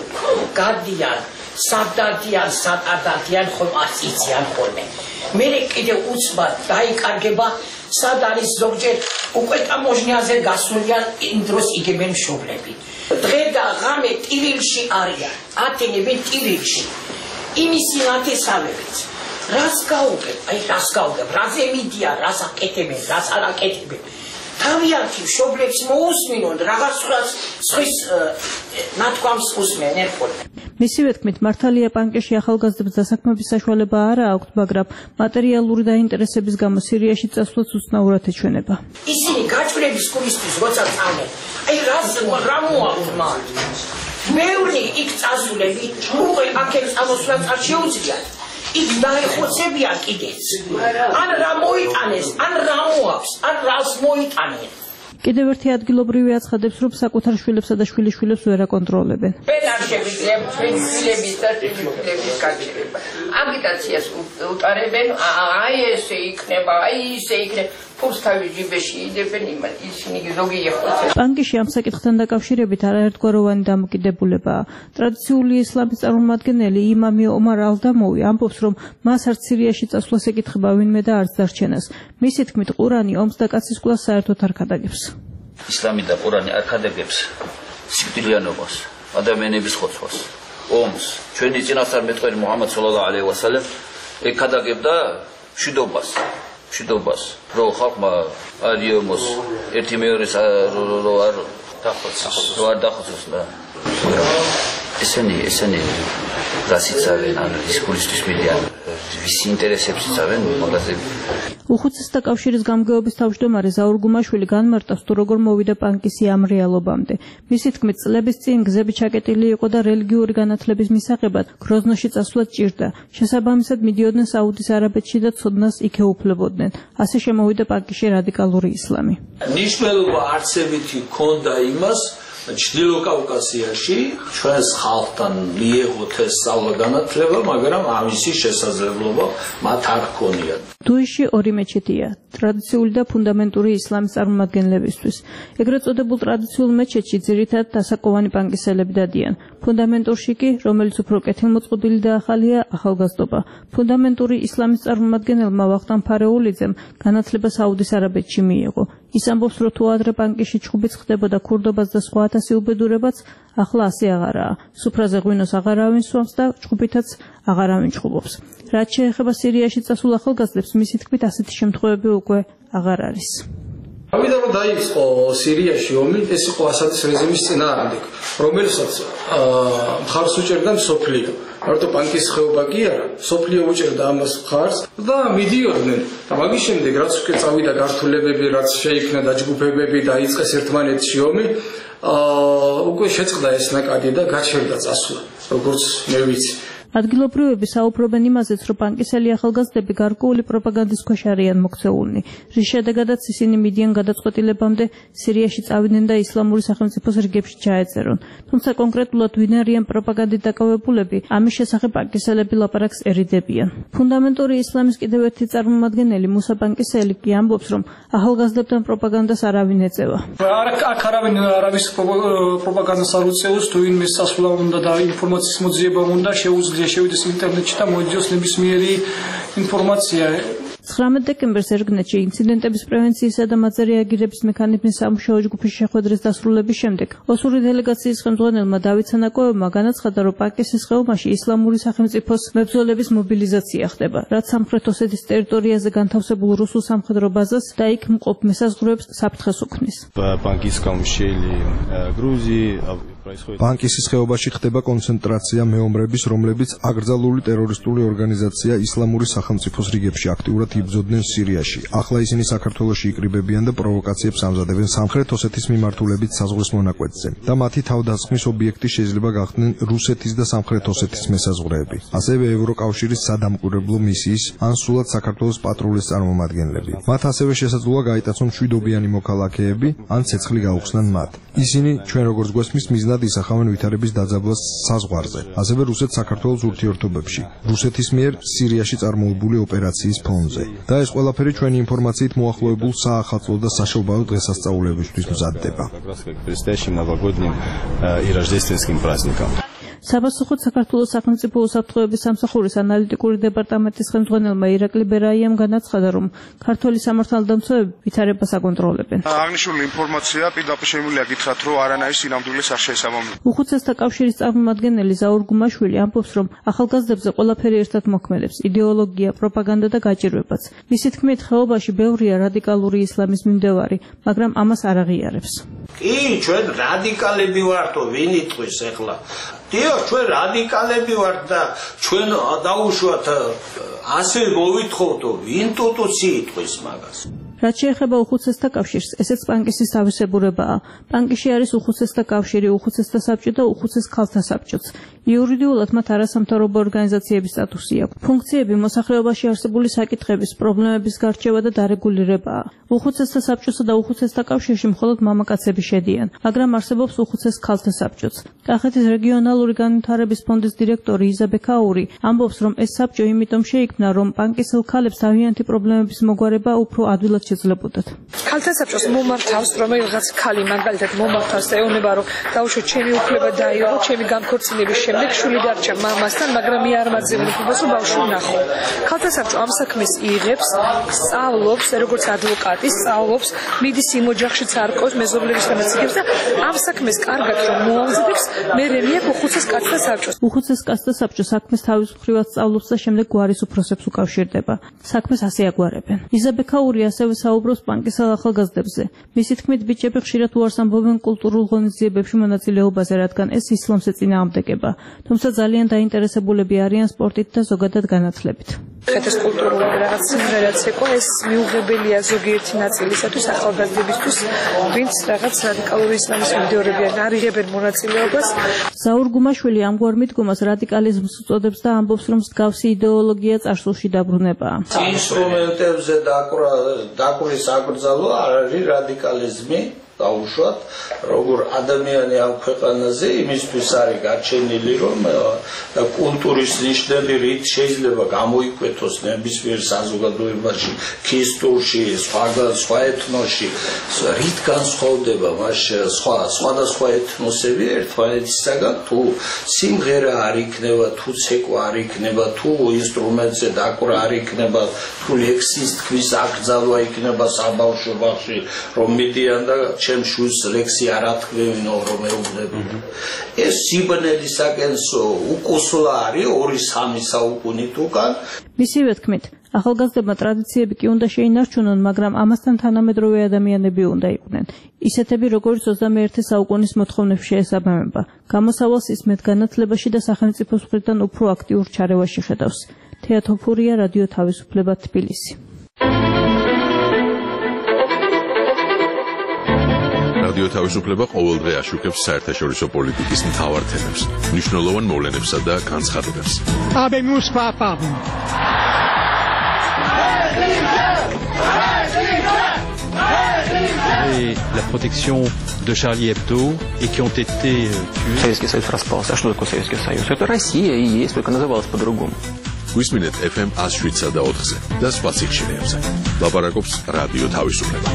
გადიან, სადადიან, სადადიან ხომ არც იციან ხოლმე. მე კიდევ უცბად დაიკარგება სად არის ზოგჯერ უკვე ტამოჟნიაზე გასულიან იმ დროს იგებენ მშობლები. დღე და ღამე ტივილში არიან, ათენები ტივილში. იმისი ნათესავებით. რას გაუგებ? აი რას გაუგებ? რაზე მიდიან, რას აკეთებენ, რას არ აკეთებენ. თავიანთი მშობლებს მოусმინონ, რაღაც სხვის ნათქვამს უსმენენ ხოლმე. მისივე თქმით, მართალია პანკისში ახალგაზრდებს დასაქმების საშუალება არ აქვთ, მაგრამ მატერიალური დაინტერესების გამო სირიაში წასვლაც უცნაურად ეჩვენება. ისინი გაჭვრების კურსისთვის როცა წავდნენ, აი რას რა მოაქვს მათ? ბევრი იქ წასულები უკვე აქეთ წამოსვლაც არ შეუძლიათ. იქ დაეხოცებიან კიდეც. ან რა მოიტანეს, ან რა მოაქვს, ან რას მოიტანენ. კიდევ ერთი ადგილობრივი აცხადებს, რომ საკუთარ შვილებსა და შვილიშვილებს ვერ აკონტროლებენ. ვერ არ შეგვიძლია ჩვენი შვილების და შვილიშვილების გაჩერება. აგიტაციას უტარებენ, აი ესე იქნება, აი ისე იქნება. ფულს თავის ჯიბეში იდებენ, ისინი ზოგი ეხოცება. პანკისში ამ საკითხთან დაკავშირებით არაერთგვაროვანი დამოკიდებულებაა. ტრადიციული ისლამის წარმომადგენელი იმამი ომარ ალდამოვი ამბობს, რომ მას არც სირიაში წასვლას ეკითხება ვინმე და არც დარჩენას. მისი თქმით, ყურანი ომს და კაცისყვლას საერთოდ არ ქადაგებს. ისლამი და ყურანი არ ქადაგებს სიკვდილიანობას, ადამიანების ხოცვას, ომს. ჩვენი წინასწარმეტყველი მუჰამად სალალაჰუ ალეიჰი ვასალამ ეკადაგებდა მშვიდობას. მშვიდობას, რომ ხალხმა არ იომოს ერთი მეორეს რო არ დახოცოს, რო არ დახოცოს და ესენი ესენი რას იცავენ, ან ის გულისთვის მიდიან, ვისი ინტერესებს იცავენ, მაგაზე. უხუცესთა კავშირის გამგეობის თავმჯდომარე ზაურ გუმაშვილი განმარტავს, თუ როგორ მოვიდა პანკისი ამ რეალობამდე. მისი თქმით, წლების წინ გზები ჩაკეტილი იყო და რელიგიური განათლების მისაღებად გროზნოში წასვლა ჭირდა. შესაბამისად მიდიოდნენ საუდის არაბეთში და ცოდნას იქ ეუფლებოდნენ. ასე შემოვიდა პანკისში რადიკალური ისლამი. ნიშნულობა არცებითი ჰქონდა იმას, ჩრდილო კავკასიაში ჩვენს ხალხთან მიეღოთ ეს სწავლა განათლება, მაგრამ ამისი შესაძლებლობა მათ არ ჰქონიათ. დუიში ორი მეჩეთია, ტრადიციული და ფუნდამენტური ისლამის წარმომადგენლებისთვის. ეგრეთ წოდებულ ტრადიციულ მეჩეთში ძირითადად დასაკვოვანი პანკისელები დადიან. ფუნდამენტურში კი, რომელიც უფრო კეთილმოწყობილი და ახალია, ახალგაზრდობა. ფუნდამენტური ისლამის წარმომადგენელმა ვახტანგ ფარეულიძემ განათლება საუდის არაბეთში მიიღო. ის ამბობს, რომ თუ ადრე პანკისში ჩხუბიც ხდებოდა ქურდობას და სხვა ათასი უბედურებაც, ახლა ასე აღარაა. სუფრაზე ღვინოს აღარავინ სვამს და ჩხუბითაც აღარავინ ჩხუბობს. რაც შეეხება სირიაში წასულ ახალგაზრდებს, მისი თქმით, ასეთი შემთხვევები უკვე აღარ არის. ამიტომ რომ დაიწყო სირიაში ომი, ეს იყო ასადის რეჟიმის წინააღმდეგ, რომელსაც მხარს უჭერდა მსოფლიო. მარტო პანკის ხეობა კი არა, მსოფლიო უჭერდა ამას მხარს და მიდიოდნენ. და მაგის შემდეგ, რაც უკვე წავიდა გართულებები, რაც შეიქმნა დაჯგუფებები, დაიწყეს ერთმანეთში ომი, უკვე შეწყდა ეს ნაკადი და გაჩერდა წასვლა, როგორც მე ვიცი. ადგილობრივები საუბრობენ იმაზეც, რომ პანკისელი ახალგაზრდები გარკვეული პროპაგანდის ქვეშ არიან მოქცეულნი, რის შედეგადაც ისინი მიდიან გადაწყვეტილებამდე სირიაში წავიდნენ და ისლამური სახელმწიფოს რიგებში ჩაეწერონ. თუმცა კონკრეტულად ვინ არიან პროპაგანდით დაკავებულები, ამის შესახებ პანკისელები ლაპარაკს ერიდებიან. ფუნდამენტური ისლამის კიდევ ერთი წარმომადგენელი მუსა პანკისელი კი ამბობს, რომ ახალგაზრდებთან პროპაგანდას არავინ ეწევა. აქ არავინ არავის პროპაგანდას არ უწევს, თუ ვინმე სასვლავ უნდა და ინფორმაციის მოძიება უნდა შეუძლია შევიდეს ინტერნეტში და მოიძიოს ნებისმიერი ინფორმაცია. ცხრამეტ დეკემბერს ერგნეთში ინციდენტების პრევენციისა და მათზე რეაგირების მექანიზმის სამუშაო ჯგუფის შეხვედრის დასრულების შემდეგ ოსური დელეგაციის ხელმძღვანელმა დავით სანაკოევმა განაცხადა, რომ პაკისის ხეობაში ისლამური სახელმწიფოს მებრძოლების მობილიზაცია ხდება, რაც სამხრეთ ოსეთის ტერიტორიაზე განთავსებულ რუსულ სამხედრო ბაზას და იქ მყოფ მესაზღვრეებს საფრთხეს უქმნის. პანკისის ხეობაში ხდება კონცენტრაცია მეომრების, რომლებიც აკრძალული ტერორისტული ორგანიზაცია ისლამური სახელმწიფოს რიგებში აქტიურად იბრძოდნენ სირიაში. ახლა ისინი საქართველოში იკრიბებიან და პროვოკაციებს ამზადებენ სამხრეთ ოსეთის მიმართულებით საზღვრის მონაკვეთზე და მათი თავდასხმის ობიექტი შეიძლება გახდნენ რუსეთის და სამხრეთ ოსეთის მესაზღვრეები, ასევე ევროკავშირის სადამკვირვებლო მისიის ან სულად საქართველოს პატრულის წარმომადგენლები. მათ ასევე შესაძლოა გაიტაცონ მშვიდობიანი მოქალაქეები ან ცეცხლი გაუხსნან მათ. ისინი ჩვენ როგორც გვესმის მიზნად ისახავენ ვითარების დაძაბვას საზღვარზე, ასევე რუსეთ-საქართველოს ურთიერთობებში, რუსეთის მიერ სირიაში წარმოებული ოპერაციის ფონზე. და ეს ყველაფერი ჩვენი ინფორმაციით მოახლოებულ საახალწლო და საშობაო დღესასწაულებისთვის მზადდება. საპასუხოდ საქართველოს სახელმწიფო უსაფრთხოების სამსახურის ანალიტიკური დეპარტამენტის ხელმძღვანელმა ირაკლი ბერაიამ განაცხადა, რომ ქართველი სამართალდამცავები ვითარებას აკონტროლებენ. აღნიშნული ინფორმაცია პირდაპირ შემიძლია გითხრათ, რომ არანაირი სინამდვილეს არ შეესაბამება. უხუცესთა კავშირის წარმომადგენელი ზაურ გუმაშვილი ამბობს, რომ ახალგაზრდებზე ყველაფერი ერთად მოქმედებს: იდეოლოგია, პროპაგანდა და გაჭირვებაც. მისი თქმით, ხეობაში ბევრია რადიკალური ისლამის მიმდევარი, მაგრამ ამას არ აღიარებს. კი, ჩვენ რადიკალები ვართო, ვინ იტყვის ახლა? დიახ, ჩვენ რადიკალები ვართ და ჩვენ დაუშვათ ასე მოვითხოვდო, ვინ ტუტუცი იტყვის მაგას. რაც შეეხება უხუცესთა კავშირს, ესეც პანკისის თავისებურებაა. პანკიში არის უხუცესთა კავშირი, უხუცესთა საბჭო და უხუცეს ქალთა საბჭოც. იურიდიულად მათ არასამთავრობო ორგანიზაციების სტატუსი აქვს. ფუნქციები მოსახლეობაში არსებული საკითხების, პრობლემების გარჩევა და დარეგულირებაა. უხუცესთა საბჭოსა და უხუცესთა კავშირში მხოლოდ მამაკაცები შედიან, მაგრამ არსებობს უხუცეს ქალთა საბჭოც. კახეთის რეგიონალური განვითარების ფონდის დირექტორი იზა ბექაური ამბობს, რომ ეს საბჭო იმიტომ შეიქმნა, რომ პანკისელ ქალებს თავიანთი პრობლემების მოგვარება უფრო ადვილად შეძლებოდათ. ქალთა საბჭოს მომართავს, რომ რაღაც ქალი მაგალითად მომართავს და ეუბნება, რომ დაუშვათ ჩემი უფლება დაიღო, ჩემი განქორწინების შემდეგ შვილი დარჩა მამასთან, მაგრამ მე არ მაძლევ უფლებას, რომ ბავშვი ვნახო. ქალთა საბჭო ამ საქმეს იღებს, სწავლობს, როგორც ადვოკატი, სწავლობს, მიდის იმ ოჯახშიც არკოს, მეზობლების დამაციგებს და ამ საქმეს კარგად რომ მოამზადებს, მე რემია უხუცეს კაცთა საბჭოს. უხუცეს კაცთა საბჭო საქმეს თავის მხრივად სწავლობს და შემდეგ გვარის უფროსებს უკავშირდება. საქმეს ასე აგვარებენ. იზა ბექაური ასევე საუბრობს პანკისელ ახალგაზრდებზე. მისი თქმით, ბიჭები ხშირად უარს ამბობენ კულტურულ ღონისძიებებში მონაწილეობაზე, რადგან ეს ისლამს ეწინააღმდეგება. თუმცა ძალიან დაინტერესებულები არიან სპორტით და ზოგადად განათლებით. ხეთეს კულტურული რაღაც სიმღერაც ეკვა, ეს მიუღებელია ზოგიერთი ნაწილისათვის ახალგაზრდებისთვის, ვინც რაღაც რადიკალური ისლამის მიმდევრები არიღებენ მონაწილეობას. ზაურ გუმაშვილი ამგვარ მიდგომას რადიკალიზმს უწოდებს და ამბობს, რომ მსგავსი იდეოლოგია წარსულში დაბრუნებაა. ინსტრუმენტებზე დაკვრა დაკვრვის აკრძალვა არ არის რადიკალიზმი. დაუშვათ, როგორ ადამიანი ამ ქვეყანაზე იმისთვის არის გაჩენილი, რომ კულტურის ნიშნები რით შეიძლება გამოიკვეთოს ნებისმიერ საზოგადოებაში, ქისტურში, სხვა ეთნოსში, რით განსხვავდება მას სხვა სხვადასხვა ეთნოსები ერთმანეთისაგან, თუ სიმღერა არ იქნება, თუ ცეკვა არ იქნება, თუ ინსტრუმენტზე დაკვრა არ იქნება, თუ ლექსის თქმის აკრძალვა იქნება საბავშვო ბაღში, რომ მიდიან და ჩემ შვილს ლექსი არ ათქმევინო რომ ეუბნები. ეს სიბნელისაკენ უკუსლა არის ორი სამი საუკუნით უკან. მისივე თქმით, ახალგაზრდებმა ტრადიციები კი უნდა შეინარჩუნონ, მაგრამ ამასთან თანამედროვე ადამიანები უნდა იყვნენ. ისეთები, როგორც ოცდამეერთე საუკუნის მოთხოვნებს შეესაბამება. გამოსავალს ისმეთ განათლებაში და სახელმწიფოს მხრიდან უფრო აქტიურ ჩარევაში ხედავს. თეატოფურია, რადიო თავისუფლება, თბილისი. რადიო თავისუფლება ყოველდღე აშუქებს საერთაშორისო პოლიტიკის მთავარ თემებს, მნიშვნელოვან მოვლენებსა და განცხადებებს. Habemos papa. Et la protection de Charlie Hebdo et qui ont été tués. Советский Союз распался. А что такое Советский Союз? Это Россия и есть, только называлась по-другому. გვისმინეთ эф эм one oh seven და four-ზე და სხვა სიხშირეებზე. ლაპარაკობს რადიო თავისუფლება.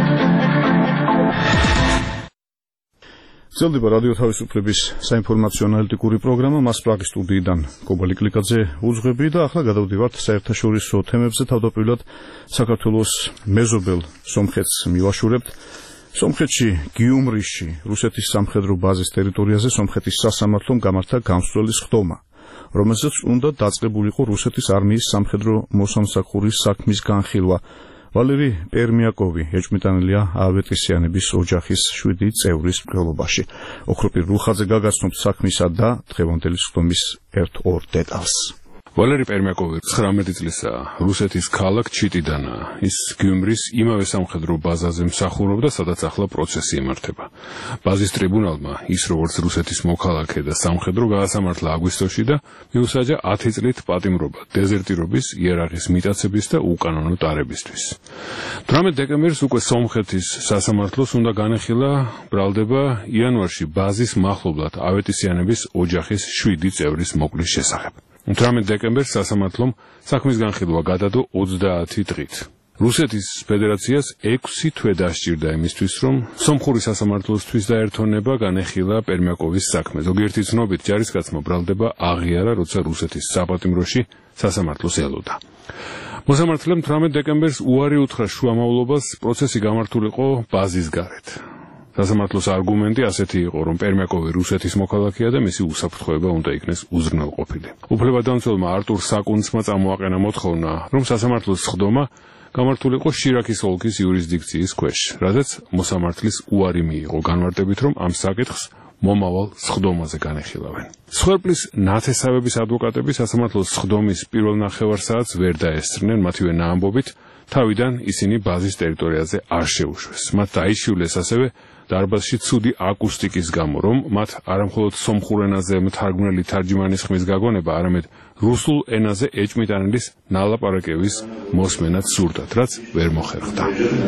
გრძელდება რადიო თავისუფლების საინფორმაციო ანალიტიკური პროგრამა მას პრაღის სტუდიიდან კობალი კლიკაძე უძღვები და ახლა გადავდივართ საერთაშორისო თემებზე. თავდაპირველად საქართველოს მეზობელ სომხეთს მივაშურებთ. სომხეთში გიუმრიში რუსეთის სამხედრო ბაზის ტერიტორიაზე სომხეთის სასამართლომ გამართა გამსვლელი სხდომა, რომელზეც უნდა დაწყებულიყო რუსეთის არმიის სამხედრო მოსამსახურის საქმის განხილვა. ვალერი პერმიაკოვი ეჭვმიტანილია ავეტისიანების ოჯახის შვიდი წევრის მკვლელობაში. ოქროპირ რუხაძე გაგაცნობთ საქმისა და დღევანდელი სხდომის ერთ-ორ დეტალს. ვალერი პერმიაკოვი ცხრამეტი წლისაა, რუსეთის ქალაქ ჩიტიდან. ის გიუმრის იმავე სამხედრო ბაზაზე მსახურობდა, სადაც ახლა პროცესი იმართება. ბაზის ტრიბუნალმა ის როგორც რუსეთის მოქალაქე და სამხედრო გაასამართლა აგვისტოში და მიუსაჯა ათი წლით პატიმრობა დეზერტირობის, იერარქიის მიტაცების და უკანონო ტარებისთვის. თვრამეტ დეკემბერს უკვე სომხეთის სასამართლოს უნდა განეხილა ბრალდება იანვარში ბაზის მახლობლად ავეტისიანების ოჯახის შვიდი წევრის მოკვლის შესახებ. თვრამეტ დეკემბერს სასამართლომ საქმის განხილვა გადადო ოცდაათი დღით. რუსეთის ფედერაციას ექვსი თვე დასჭირდა იმისთვის, რომ სომხური სასამართლოსთვის დაერთონება განეხილა პერმიაკოვის საქმე. ზოგიერთი ცნობით ჯარისკაცმა ბრალდება აღიარა, როცა რუსეთის საპატიმროში სასამართლოს ელოდა. მოსამართლემ თვრამეტ დეკემბერს უარი უთხრა შუამავლობას პროცესი გამართულიყო ბაზის გარეთ. სასამართლოს არგუმენტი ასეთი იყო, რომ პერმიაკოვი რუსეთის მოქალაქეა და მისი უსაფრთხოება უნდა იქნეს უზრუნველყოფილი. უფლებადამცველმა არტურ საკუნცმა წამოაყენა მოთხოვნა, რომ სასამართლოს სხდომა გამართულიყო შირაქის ოლქის იურისდიქციის ქვეშ, რადგან მოსამართლის უარი მიიღო განმარტებით, რომ ამ საკითხს მომავალ სხდომაზე განეხილავენ. სხერპლის ნათესავების ადვოკატები სასამართლოს სხდომის პირველ ნახევარსაათს ვერ დაესწრნენ, მათივე ამბობით, თავიდან ისინი ბაზის ტერიტორიაზე არ შეუშვეს. მათ დაიშივლეს ასევე დარბაზში ცუდი აკუსტიკის გამო, რომ მათ არამხოლოდ სომხურ ენაზე მთარგმნელი თარჯიმანის ხმის გაგონება, არამედ რუსულ ენაზე ეჭვმიტანილის ნალაპარაკების მოსმენაც სურდათ, რაც ვერ მოხერხდა.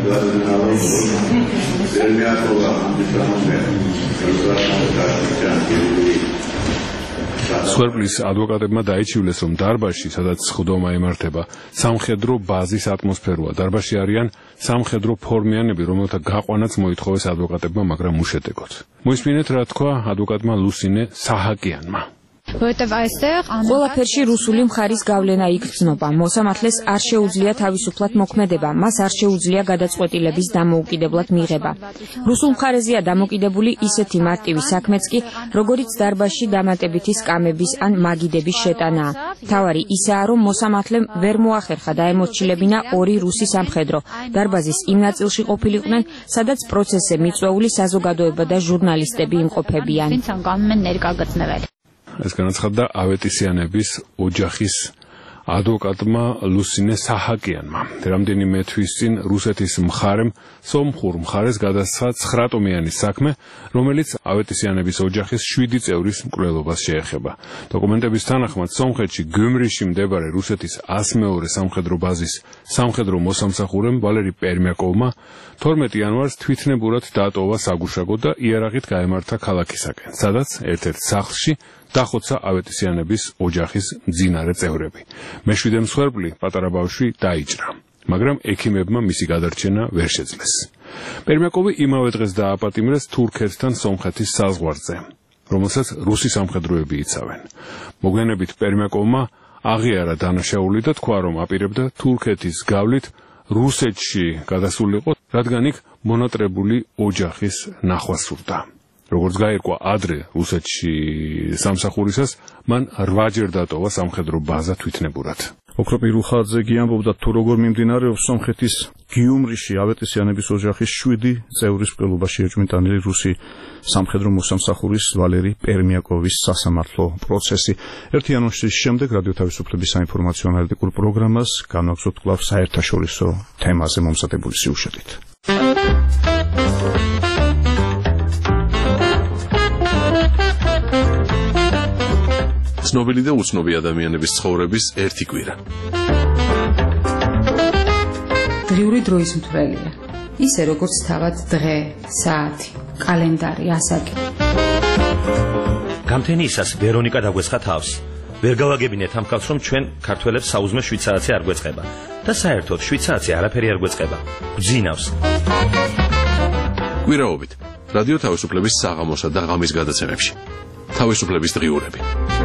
სვერპლის ადვოკატებმა დაიჩივლეს, რომ დარბაზში, სადაც სხდომა იმართება, სამხედრო ბაზის ატმოსფეროა. დარბაზში არიან სამხედრო ფორმიანები, რომელთა გაყვანაც მოითხოვეს ადვოკატებმა, მაგრამ უშედეგოდ. მოისმინეთ, რა თქვა ადვოკატმა ლუსინე საჰაკიანმა. ყველაფერში რუსული მხარის გავლენა იგრძნობა. მოსამართლეს არ შეუძლია თავისუფლად მოქმედება, მას არ შეუძლია გადაწყვეტილების დამოუკიდებლად მიღება. რუსულ მხარეზეა დამოკიდებული ისეთი მარტივი საქმეც კი, როგორიც დარბაზში დამატებითი სკამების ან მაგიდების შეტანაა. თავარი ისაა, რომ მოსამართლემ ვერ მოახერხა დაემორჩილებინა ორი რუსი სამხედრო. დარბაზის იმ ნაწილში ყოფილიყვნენ, სადაც პროცესზე მიწვეული საზოგადოება და ჟურნალისტები იმყოფებიან. ეს განაცხადდა ავეტისიანების ოჯახის ადვოკატმა ლუსინე საჰაკიანმა. რამდენიმე თვის წინ რუსეთის მხარემ სომხურ მხარეს გადასცა ცხრატომიანი საქმე, რომელიც ავეტისიანების ოჯახის შვიდი წევრის მკვლელობას შეეხება. დოკუმენტების თანახმად სომხეთში გიუმრიში მდებარე რუსეთის ას-მეორე სამხედრო ბაზის სამხედრო მოსამსახურემ ვალერი პერმიაკოვმა თორმეტი იანვარს თვითნებურად დატოვა საგუშაგო და იარაღით გაემართა ქალაქისაკენ, სადაც ერთ-ერთ სახლში დახოცა ავეტისიანების ოჯახის მძინარე წევრები. მეშვიდე მსხვერპლი პატარა ბავშვი დაიჭრა, მაგრამ ექიმებმა მისი გადარჩენა ვერ შეძლეს. პერმიაკოვი იმავე დღეს დააპატიმრეს თურქეთთან სომხეთის საზღვარზე, რომელსაც რუსი სამხედროები იცავენ. მოგვიანებით პერმიაკოვმა აღიარა დანაშაული და თქვა, რომ აპირებდა თურქეთის გავლით რუსეთში გადასულიყო, რადგან იქ მონატრებული ოჯახის ნახვა სურდა. როგორც გაირკვა ადრე რუსეთში სამსახურისას, მან რვაჯერ დატოვა სამხედრო ბაზა თვითნებურად. ოქროპირ რუხაძე გიამბობდა, თუ როგორ მიმდინარეობს სომხეთის გიუმრიში ავეტისიანების ოჯახის შვიდი წევრის მკვლელობაში ეჭვმიტანილი რუსი სამხედრო მოსამსახურის ვალერი პერმიაკოვის სასამართლო პროცესი. ერთი ანონსის შემდეგ რადიო თავისუფლების საინფორმაციო ანალიტიკურ პროგრამას განვაგრძობთ კვლავ საერთაშორისო თემაზე მომზადებული სიუჟეტით. ცნობილი და უცნობი ადამიანების ცხოვრების ერთი კვირა. დღიური დროის მთვრელია. ისე როგორც თავად დღე, საათი, კალენდარი, ასაკი. გამთენიისას ვერონიკა დაგვეცხა თავს. ვერ გავაგებინეთ ამ ხალხს, რომ ჩვენ ქართველებს საუზმე შვიცარაცი არ გვეწყება და საერთოდ შვიცარაცი არაფერი არ გვეწყება. გძინავს. კვირაობით რადიო თავისუფლების საღამოსა და ღამის გადაცემებში. თავისუფლების დღიურები.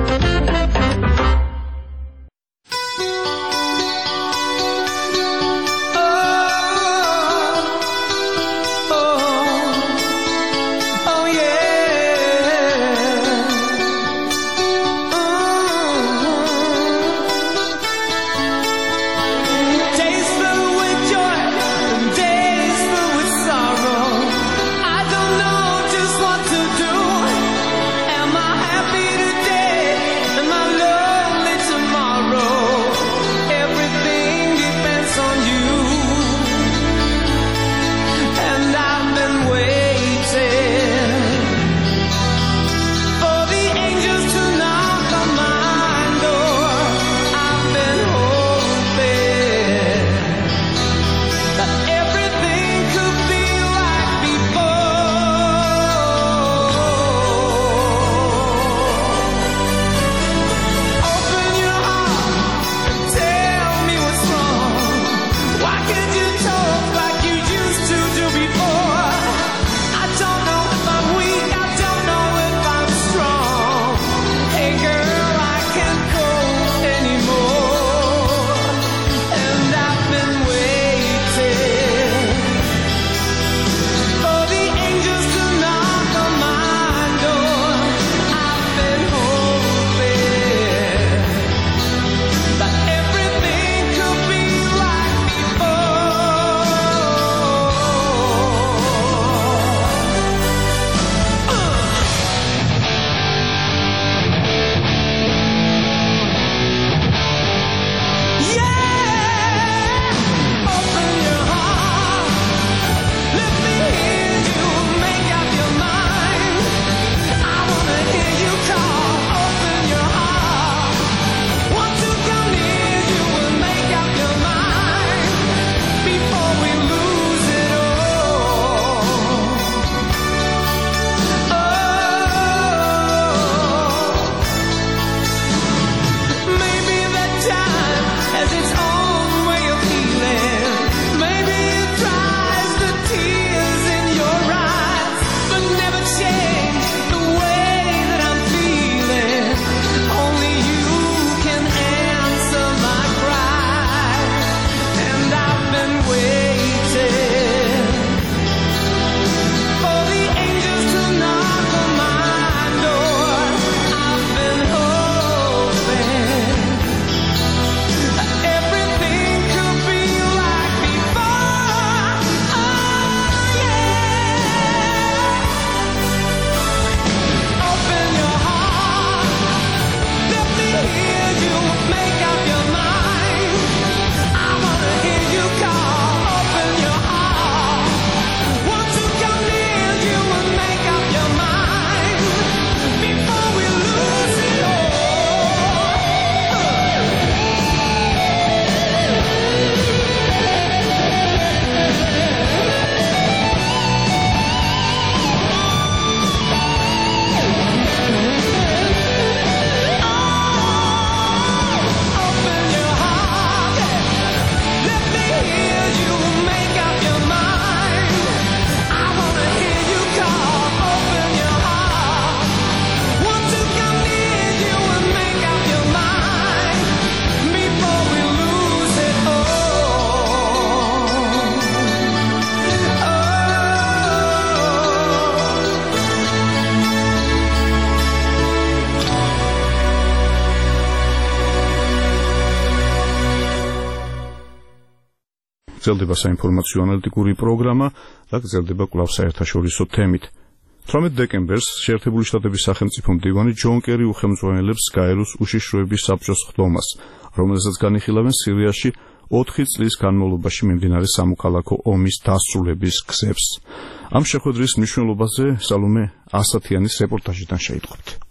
გრძელდება საინფორმაციო ანალიტიკური პროგრამა და გრძელდება კვლავ საერთაშორისო თემით. თვრამეტ დეკემბერს შეერთებული შტატების სახელმწიფო მდივანი ჯონ კერი უხელმძღვანელებს გაეროს უშიშროების საბჭოს ხდომას, რომელსაც განიხილავენ სირიაში ოთხი წლის განმავლობაში მიმდინარე სამოქალაქო ომის დასრულების გზებს. ამ შეხვედრის მნიშვნელობაზე სალომე ასათიანის რეპორტაჟიდან შეიტყობთ.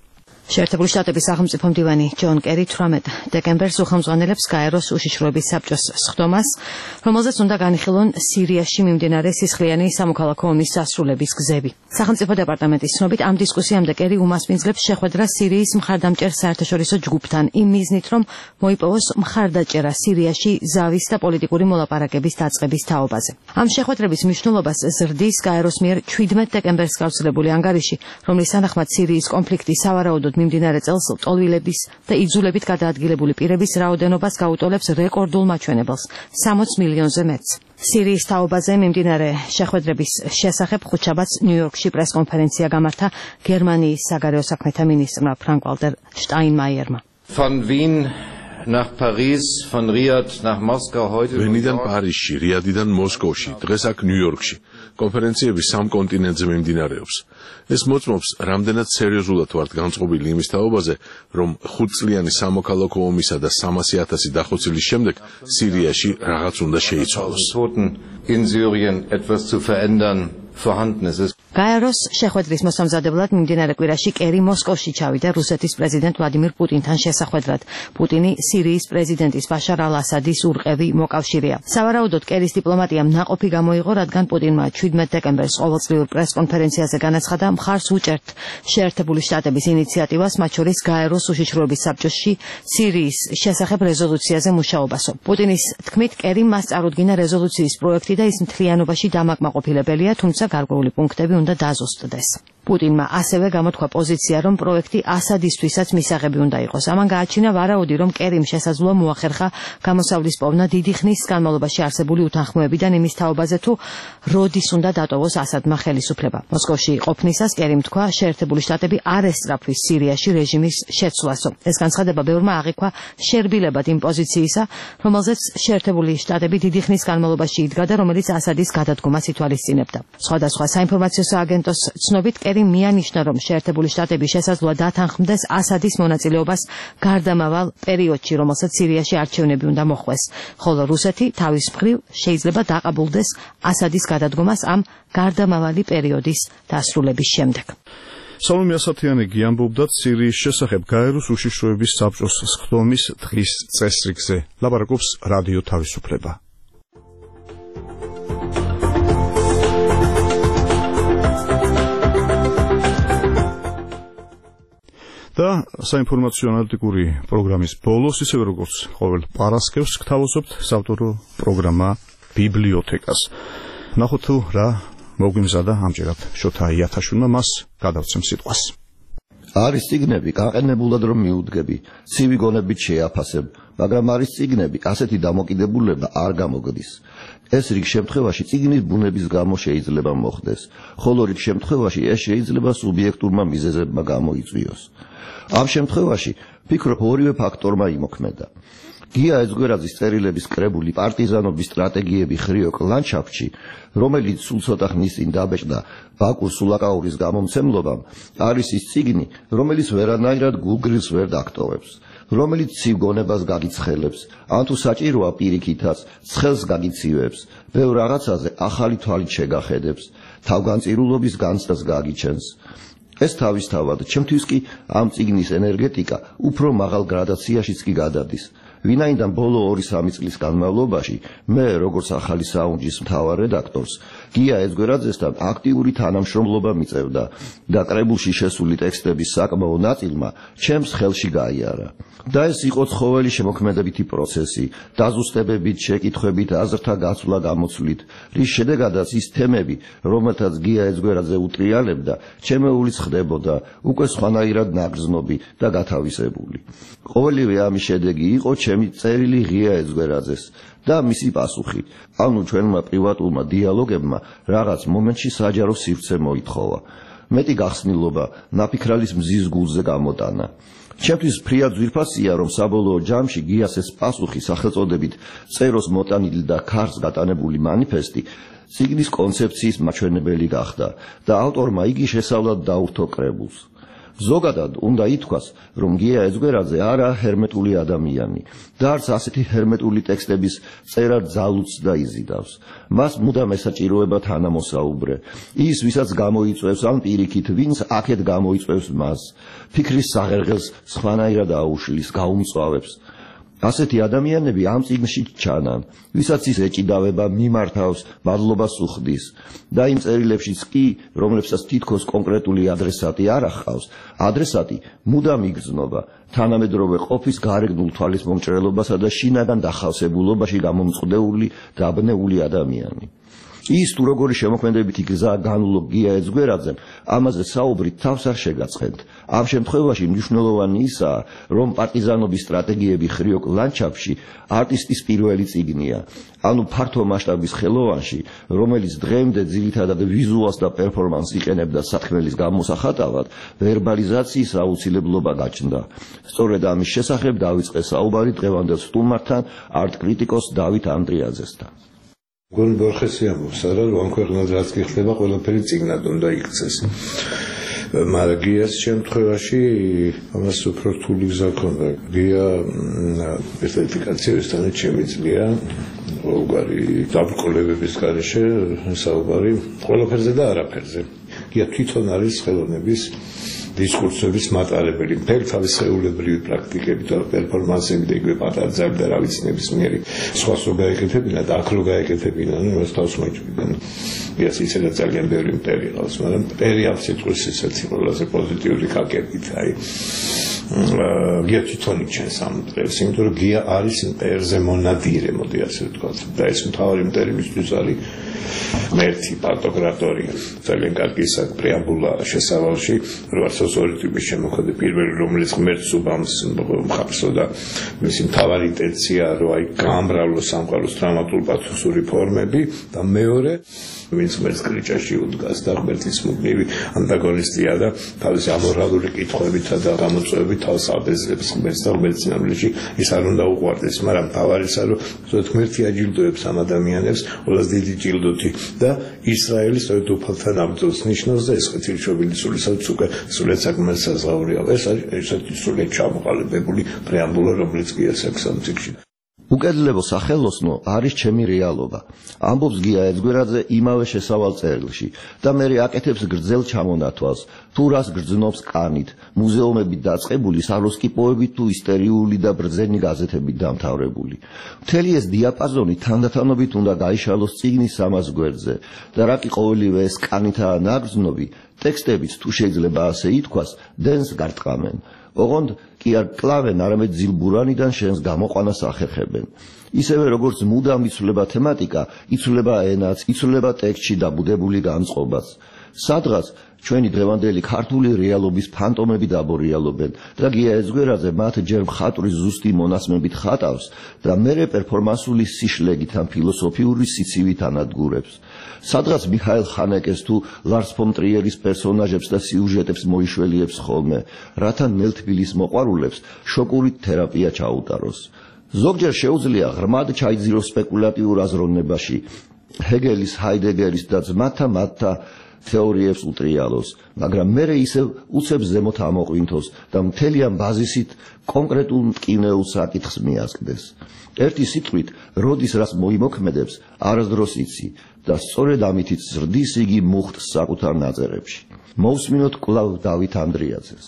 შეერთებული შტატების სახელმწიფო მდივანი ჯონ კერი თვრამეტ დეკემბერს უხელმძღვანელებს გაეროს უშიშროების საბჭოს სხდომას, რომელზეც უნდა განიხილონ სირიაში მიმდინარე სისხლიანი სამოქალაქო ომის დასრულების გზები. სახელმწიფო დეპარტამენტის ცნობით ამ დისკუსიამდე კერი უმასპინძლებს შეხვედრა სირიის მხარდამჭერ საერთაშორისო ჯგუფთან იმ მიზნით, რომ მოიპოვოს მხარდაჭერა სირიაში ზავის და პოლიტიკური მოლაპარაკების დაწყების თაობაზე. ამ შეხვედრების მნიშვნელობას ზრდის გაეროს მიერ ჩვიდმეტ დეკემბერს გავრცელებული ანგარიში, რომლის თანახმად სირიის კონფლიქტი სავარაუდოდ მიმდინარე წელს ლტოლვილების და იძულებით გადაადგილებული პირების რაოდენობას გაუტოლებს რეკორდულ მაჩვენებელს სამოც მილიონზე მეტს. სირიის თაობაზე მიმდინარე შეხვედრების შესახებ ხუთშაბათს ნიუ-იორკში პრესკონფერენცია გამართა გერმანიის საგარეო საქმეთა მინისტრმა ფრანკ ვალტერ შტაინმაიერმა. Von Wien nach Paris, von Riyadh nach Moskau heute. ვენიდან პარიზში, რიადიდან მოსკოვში, დღეს აქ ნიუ-იორკში. კონფერენციები სამ კონტინენტზე მიმდინარეობს. ეს მოწმობს, რამდენად სერიოზულად ვართ განწყობილი იმის თაობაზე, რომ ხუთწლიანი სამოქალაქო ომისა და სამასი ათასი დახოცილის შემდეგ სირიაში რაღაც უნდა შეიცვალოს. In Syrien etwas zu verändern vorhanden ist. გაეროს შეხვედრის მოსამზადებლად მიმდინარე კვირაში კერი მოსკოვში ჩავიდა რუსეთის პრეზიდენტ ვლადიმირ პუტინთან შესახვედრად. პუტინი სირიის პრეზიდენტის ბაშარ ალ-ასადის ურყევი მოკავშირეა. სავარაუდოდ კერის დიპლომატიამ ნაყოფი გამოიღო, რადგან პუტინმა ჩვიდმეტ დეკემბერს ყოველწლიურ პრესკონფერენციაზე განაცხადა, მხარს უჭერთ შეერთებული შტატების ინიციატივას, მათ შორის გაეროს უშიშროების საბჭოში სირიის შესახებ რეზოლუციაზე მუშაობასო. პუტინის თქმით, კერიმ მას წარუდგინა რეზოლუციის პროექტი და ის მთლიანობაში დამაკმაყოფილებელია, თუმცა გარკვეული პუნქტები უნდა დაზუსტდეს. პუტინმა ასევე გამოთქვა პოზიცია, რომ პროექტი ასადისთვისაც მისაღები უნდა იყოს. ამან გააჩინა ვარაუდი, რომ კერიმ შესაძლოა მოახერხა გამოსავლის პოვნა დიდი ხნის განმავლობაში არსებული უთანხმოებიდან იმის თაობაზე, თუ როდის უნდა დატოვოს ასადმა ხელისუფლება. მოსკოვში ყოფნისას კერიმ თქვა, შეერთებული შტატები არ ესწრაფვის სირიაში რეჟიმის შეცვლასო. ეს განცხადება ბევრმა აღიქვა შერბილებად იმ პოზიციისა, რომელზეც შეერთებული შტატები დიდი ხნის განმავლობაში იდგა და რომელიც ასადის გადადგომას ითვალისწინებდა. სხვადასხვა საინფორმაციო სააგენტოს ცნობით კერიმ მიანიშნა, რომ შეერთებული შტატები შესაძლოა დათანხმდეს ასადის მონაწილეობას გარდამავალ პერიოდში, რომელსაც სირიაში არჩევნები უნდა მოხვეს, ხოლო რუსეთი თავის მხრივ შეიძლება დაყაბულდეს ასადის გადადგომას ამ გარდამავალი პერიოდის დასრულების შემდეგ. სალომე ასათიანი გიამბობდა სირიის შესახებ გაეროს უშიშროების საბჭოს სხდომის დღის წესრიგზე. ლაპარაკობს რადიო თავისუფლება. და საინფორმაციო ანალიტიკური პროგრამის ბოლოს, ისევე როგორც ყოველ პარასკევს, გთავაზობთ საავტორო პროგრამა ბიბლიოთეკას. ნახოთ თუ რა მოგვიმზადა ამჯერად შოთა იათაშვილმა, მას გადავცემ სიტყვას. არის წიგნები გაყენებულად რომ მიუდგები, ცივი გონებით შეაფასებ, მაგრამ არის წიგნები, ასეთი დამოკიდებულება არ გამოგდის. ეს რიგ შემთხვევაში წიგნის ბუნების გამო შეიძლება მოხდეს, ხოლო რიგ შემთხვევაში ეს შეიძლება სუბიექტურმა მიზეზებმა გამოიწვიოს. ამ შემთხვევაში ფიქრობ ორივე ფაქტორმა იმოქმედა. გია ეძგვერაძის წერილების კრებული პარტიზანობის სტრატეგიები ხრიოკ ლანდშაფტში, რომელიც სულ ცოტა ხნის წინ დაბეჭდა ბაკურ სულაკაურის გამომცემლობამ, არის ის წიგნი, რომელიც ვერანაირად გულგრილს ვერ დაგტოვებს, რომელიც ცივ გონებას გაგიცხელებს, ან თუ საჭიროა პირიქითაც ცხელს გაგიცივებს, ბევრ რაღაცაზე ახალი თვალით შეგახედებს, თავგანწირულობის განცდას გაგიჩენს. ეს თავისთავად, ჩემთვის კი ამ წიგნის ენერგეტიკა უფრო მაღალ გრადაციაშიც კი გადადის. ვინაიდან ბოლო ორი სამი წლის განმავლობაში მე, როგორც ახალი საუნჯის მთავარ რედაქტორს, გია ეძგვერაძესთან აქტიური თანამშრომლობა მიწევდა და კრებულში შესული ტექსტების საკმაო ნაწილმა ჩემს ხელში გაიარა. და ეს იყო ცხოველი შემოქმედებითი პროცესი, დაზუსტებებით, შეკითხვებით, აზრთა გაცვლა გამოცვლით, რის შედეგადაც ის თემები, რომელთაც გია ეძგვერაძე უტრიალებდა, ჩემეულიც ხდებოდა უკვე სხვანაირად ნაგრძნობი და გათავისებული. ყოველივე ამის შედეგი იყო ჩემი წერილი ღია ეძგვერაძეს და მისი პასუხი, ანუ ჩვენმა პრივატულმა დიალოგებმა რაღაც მომენტში საჯარო სივრცე მოითხოვა. მეტი გახსნილობა ნაფიქრალის მზის გულზე გამოტანა. ჩემთვის ფრიად ძვირფასია, რომ საბოლოო ჯამში გიას ეს პასუხი სახელწოდებით წეროს მოტანილი და ქარს გატანებული მანიფესტი წიგნის კონცეფციის მაჩვენებელი გახდა და ავტორმა იგი შესავლად დაურთო კრებულს. ზოგადად უნდა ითქვას, რომ გია ეძგვერაძე არა ჰერმეტული ადამიანი და არც ასეთი ჰერმეტული ტექსტების წერა ძალუც და იზიდავს. მას მუდამ ესაჭიროება თანამოსაუბრე. ის, ვისაც გამოიწვევს ან პირიქით, ვინც აქეთ გამოიწვევს მას, ფიქრის საღერღელს სხვანაირად აუშლის, გაუმწვავებს. ასეთი ადამიანები ამ წიგნში ჩანან, ვისაც ის ეჭიდავება, მიმართავს, მადლობას უხდის და იმ წერილებშიც კი, რომლებსაც თითქოს კონკრეტული ადრესატი არ ახავს, ადრესატი მუდამ იგრძნობა თანამედროვე ყოფის გარეგნულ თვალისმომჭრელობასა და შინაგან დახავსებულობაში გამომწყვდეული დაბნეული ადამიანი. ის თუ როგორი შემოქმედებითი გზა განვლო გია ეძგვერაძემ, ამაზე საუბრით თავს არ შეგაცხენთ. ამ შემთხვევაში მნიშვნელოვანი ისაა, რომ პარტიზანობის სტრატეგიები ხრიოკ ლანდშაფტში არტისტის პირველი წიგნია, ანუ ფართო მასშტაბის ხელოვანში, რომელიც დღემდე ძირითადად ვიზუალს და პერფორმანსს იყენებდა საქმელის გამოსახატავად, ვერბალიზაციის აუცილებლობა გაჩნდა. სწორედ ამის შესახებ დავიწყე საუბარი დღევანდელ სტუმართან, არტ-კრიტიკოს დავით ანდრიაძესთან. გონ ბორხესი ამბობს, რომ ამ ქვეყნად რაც კი ხდება, ყველაფერი წიგნად უნდა იქცეს. მაგრამ გიას შემთხვევაში ამას უფრო რთული გზა ქონდა. გია სერტიფიკაციისთან შემიძლია უგარი დაბრკოლებების გარეშე საუბარი ყველაფერზე და არაფერზე. გია თვითონ არის ხელოვნების დისკურსების მატარებელი, მთელი თავის შეულებრივი პრაქტიკები და პერფორმანსები და იგივე პატარძალი და რავიცნების მიერი სხვას რო გაეკეთებინა და აქ რო გაეკეთებინა, ნუ ეს თავს მოიჭრიდან. ეს ისედაც ძალიან ბევრი მტერი ყავს, მაგრამ მტერი ამ სიტყვის ისეთი ყველაზე პოზიტიური კაკებით, აი გია თვითონ იჩენს ამ მტერს, იმიტომ რომ გია არის მტერზე მონადირე, მოდი ასე ვთქვათ, და ეს მთავარი მტერი მისთვის არის მერთი პარტოგრაფია. ძალიან კარგი საკ პრეამბულა შესავალში, რომ არცოს ორი ტიპის შემოქმედი, პირველი რომელიც ღმერთს უბამს მხარსო და მისი მთავარი ინტენცია რომ აი გაამრავლოს სამყაროს დრამატულ პათოსური ფორმები და მეორე ვინც ღმერთს კრიჭაში უდგას და ღმერთის მუდმივი ანტაგონისტია და თავისი ამორალური კითხვებითა და გამოწვევებით თავს აბეზრებს ღმერთს და ღმერთის წინამძღოლში ის არ უნდა უყვარდეს, მაგრამ მთავარისა რომ ღმერთი აჯილდოებს ამ ადამიანებს ყველაზე დიდი ჯილდოთი და ისრაელის სწორედ უფალთან აბრძოლს ნიშნავს და ეს ღვთისმშობელი სულისათვის უკვე სულეთ საკმაოდ საზღაურია. ეს არის ესეთი სულეთ ჩამოყალიბებული პრეამბულა, რომელიც კი ასაკს ამ წიგნში. უკედლებო სახელოსნო არის ჩემი რეალობა. ამბობს გია ეძგვერაძე იმავე შესავალ წერილში და მე აკეთებს გრძელ ჩამონათვალს, თუ რას გრძნობს კანით, მუზეუმებით დაწყებული საროსკი პოებით თუ ისტერიული და ბრძენი გაზეთებით დამთავრებული. მთელი ეს დიაპაზონი თანდათანობით უნდა გაიშალოს წიგნის სამას გვერდზე და რა კი ყოველივე ეს კანითაა ნაგრძნობი, ტექსტებიც თუ შეიძლება ასე ითქვას, დენს გარტყამენ. ოღონდ კი არ კლავენ, არამედ ძილბურანიდან შენს გამოყვანას ახერხებენ. ისევე როგორც მუდამ იცვლება თემატიკა, იცვლება ენაც, იცვლება ტექსტში დაბუდებული განწყობაც. სადღაც ჩვენი დღევანდელი ქართული რეალობის ფანტომები დაბორიალობენ და გია ეძგვერაძე მათ ჯერ მხატვრის ზუსტი მონასმებით ხატავს და მერე პერფორმანსული სიშლეგით ან ფილოსოფიური სიცივით ანადგურებს. სადღაც მიხაელ ხანეკეს თუ ლარს ფონ ტრიერის პერსონაჟებს და სიუჟეტებს მოიშველიებს ხოლმე, რათა ნელთბილის მოყვარულებს შოკური თერაპია ჩაუტაროს. ზოგჯერ შეუძლია ღრმად ჩაიძიროს სპეკულატიურ აზროვნებაში, ჰეგელის, ჰაიდეგერის და ძმათა მათთა თეორიებს უტრიალოს, მაგრამ მერე ისევ უცებ ზემოთ ამოყვინთოს და მთელი ამ ბაზისით კონკრეტულ მტკინეულ საკითხს მიასკდეს. ერთი სიტყვით, როდის რას მოიმოქმედებს, არასდროს იცი და სწორედ ამითიც ზრდის იგი მუხტს საკუთარ ნაწერებში. მოვსმინოთ კვლავ დავით ანდრიაძეს.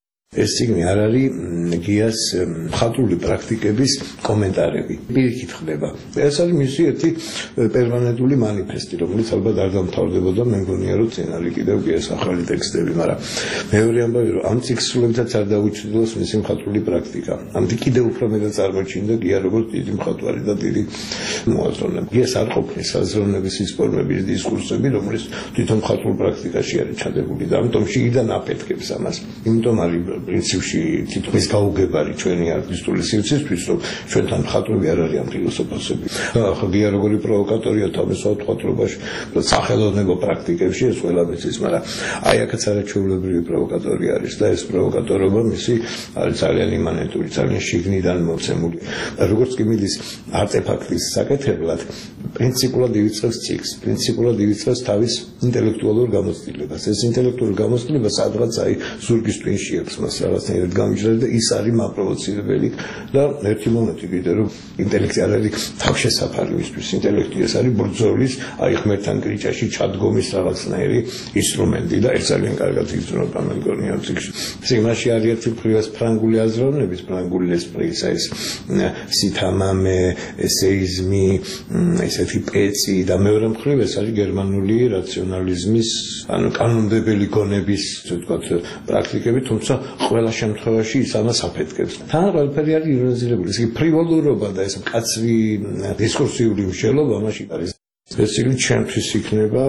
ეს წიგნი არ არის გიას მხატვრული პრაქტიკების კომენტარები. პირიქით ხდება. ეს არის მისი ერთი პერმანენტული მანიფესტი, რომელიც ალბათ არ დამთავრდებოდა, მე მგონია რომ წინ არის კიდევ გიას ახალი ტექსტები, მაგრამ მეორე ამბავი რომ ამ წიგნსულებითაც არ დაუჩვიდოს მისი მხატვრული პრაქტიკა. ამით კიდევ უფრო მეტად წარმოჩინდა გია როგორც დიდი მხატვარი და დიდი მოაზროვნე. გიას არ ყოფნის აზროვნების ის ფორმების დისკურსები, რომელიც თვითონ მხატვრულ პრაქტიკაში არის ჩადებული და ამიტომ შიგიდან აფეთქებს ამას. იმიტომ არის პრინციპში თითქმის გაუგებარი ჩვენი არტისტული სივრცისთვის, რომ ჩვენთან მხატვრები არ არიან ფილოსოფოსები. ახლა გია როგორი პროვოკატორია თავის ვთქვათრობაში, სახელოვნება პრაქტიკებში ეს ყველა მიცის, მაგრამ აი აქაც არაჩვეულებრივი პროვოკატორი არის და ეს პროვოკატორობა მისი არის ძალიან იმანენტური, ძალიან შიგნიდან მოცემული. როგორც კი მიდის არტეფაქტის საკეთებლად, პრინციპულად ივიწყებს ციკლს, პრინციპულად ივიწყებს თავის ინტელექტუალურ გამოცდილებას. ეს ინტელექტუალური გამოცდილება სადღაც აი ზურგის ტვინში აქვს მას რაღაცნაირად გამიჯრeda და ის არის მაპროვოცირებელი და ერთი მომენტი კიდე რომ ინტელექტი არ არის თავშესაფარი მისთვის, ინტელექტი ეს არის ბრძოლის, აი ღმერთთან კრიჭაში ჩადგომის რაღაცნაირი ინსტრუმენტი და ეს ძალიან კარგად იგრძნობა მე მგონი ამ ციკლში. სიგნალში არის ერთი მხრივ ფრანგული აზროვნების, ფრანგული ესპრის ეს სითამამე, ესეიზმი, ესეთი პეცი და მეორე მხრივ ეს არის გერმანული რაციონალიზმის, ანუ კანონმდებელი გონების, ასე ვთქვათ, პრაქტიკები, თუმცა ყველა შემთხვევაში ის ამას აფეთქებს. თან ყველაფერი არის ირონიზირებული, ესე იგი ფრივოლურობა და ეს მკაცრი დისკურსიული მსჯელობა მაშინ არის. ეს ციკლი ჩემთვის იქნება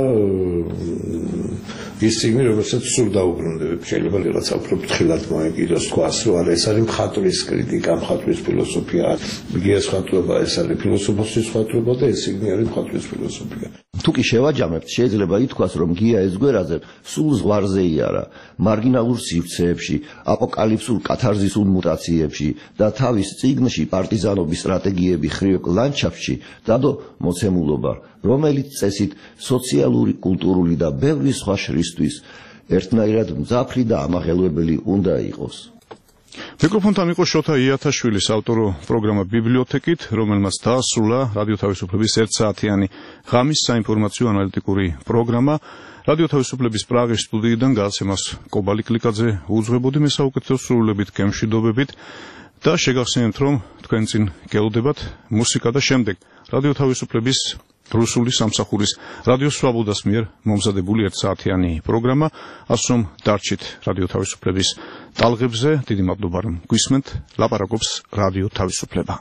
ის ციკლი, რომელსაც სულ დაუბრუნდებ. შეიძლება რაღაცა უფრო ფრთხილად მოეკიდოს თქვას, რომ არა ეს არის მხატვრის კრიტიკა, მხატვრის ფილოსოფია, გიას მხატვრობა, ეს არის ფილოსოფოსის მხატვრობა და ეს ციკლი არის მხატვრის ფილოსოფია. თუ კი შევაჯამებთ, შეიძლება ითქვას, რომ გია ესგვერაძე სულ ზღვარზე იარა, მარგინალურ სივრცეებში, აპოკალიფსურ კათარზისულ მუტაციებში და თავის წიგნში პარტიზანობის სტრატეგიები ხრივ ლანდშაფტში დადო მოცემულობა, რომელიც წესით სოციალური, კულტურული და ბევრი სხვა შრისთვის ერთნაირად მძაფრი და ამაღელვებელი უნდა იყოს. მიკროფონთან იყო შოთა იათაშვილის ავტორო პროგრამა ბიბლიოთეკით, რომელმაც დაასრულა რადიო თავისუფლების ერთსაათიანი ღამის საინფორმაციო ანალიტიკური პროგრამა. რადიო თავისუფლების პრაღის სტუდიიდან გასცემას კობალი კლიკაძე უძღვებოდი მე საუკეთესო სრულებით, გემშვიდობებით და შეგახსენებთ, რომ თქვენ წინ გელოდებათ მუსიკა და შემდეგ რადიო თავისუფლების რუსული სამსახურის რადიო სვაბოდას მიერ მომზადებული ერთსაათიანი პროგრამა, ასე რომ დარჩით რადიო თავისუფლების ტალღებზე. დიდი მადლობა რომ გვისმენთ. ლაპარაკობს რადიო თავისუფლება.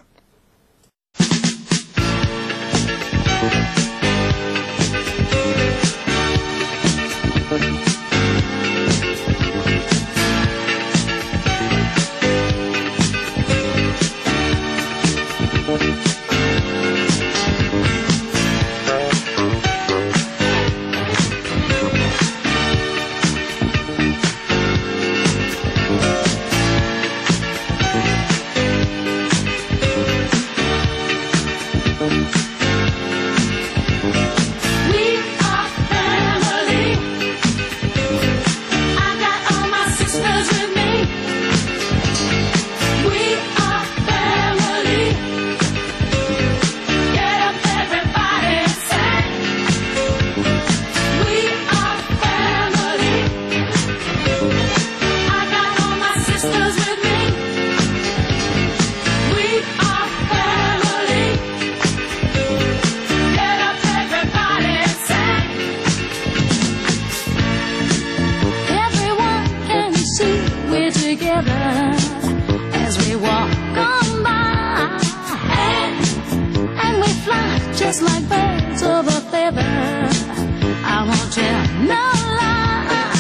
Just like birds of a feather, I won't tell no lie.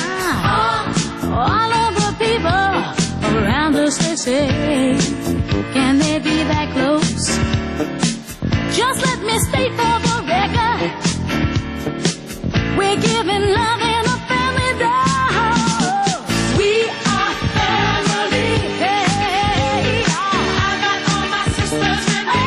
All of the people around us, they say, can they be that close? Just let me state for the record, we're giving love in a family dose. We are family. Hey, I got all my sisters with me.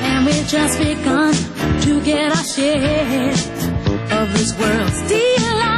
Just begun to get our share of this world's delight.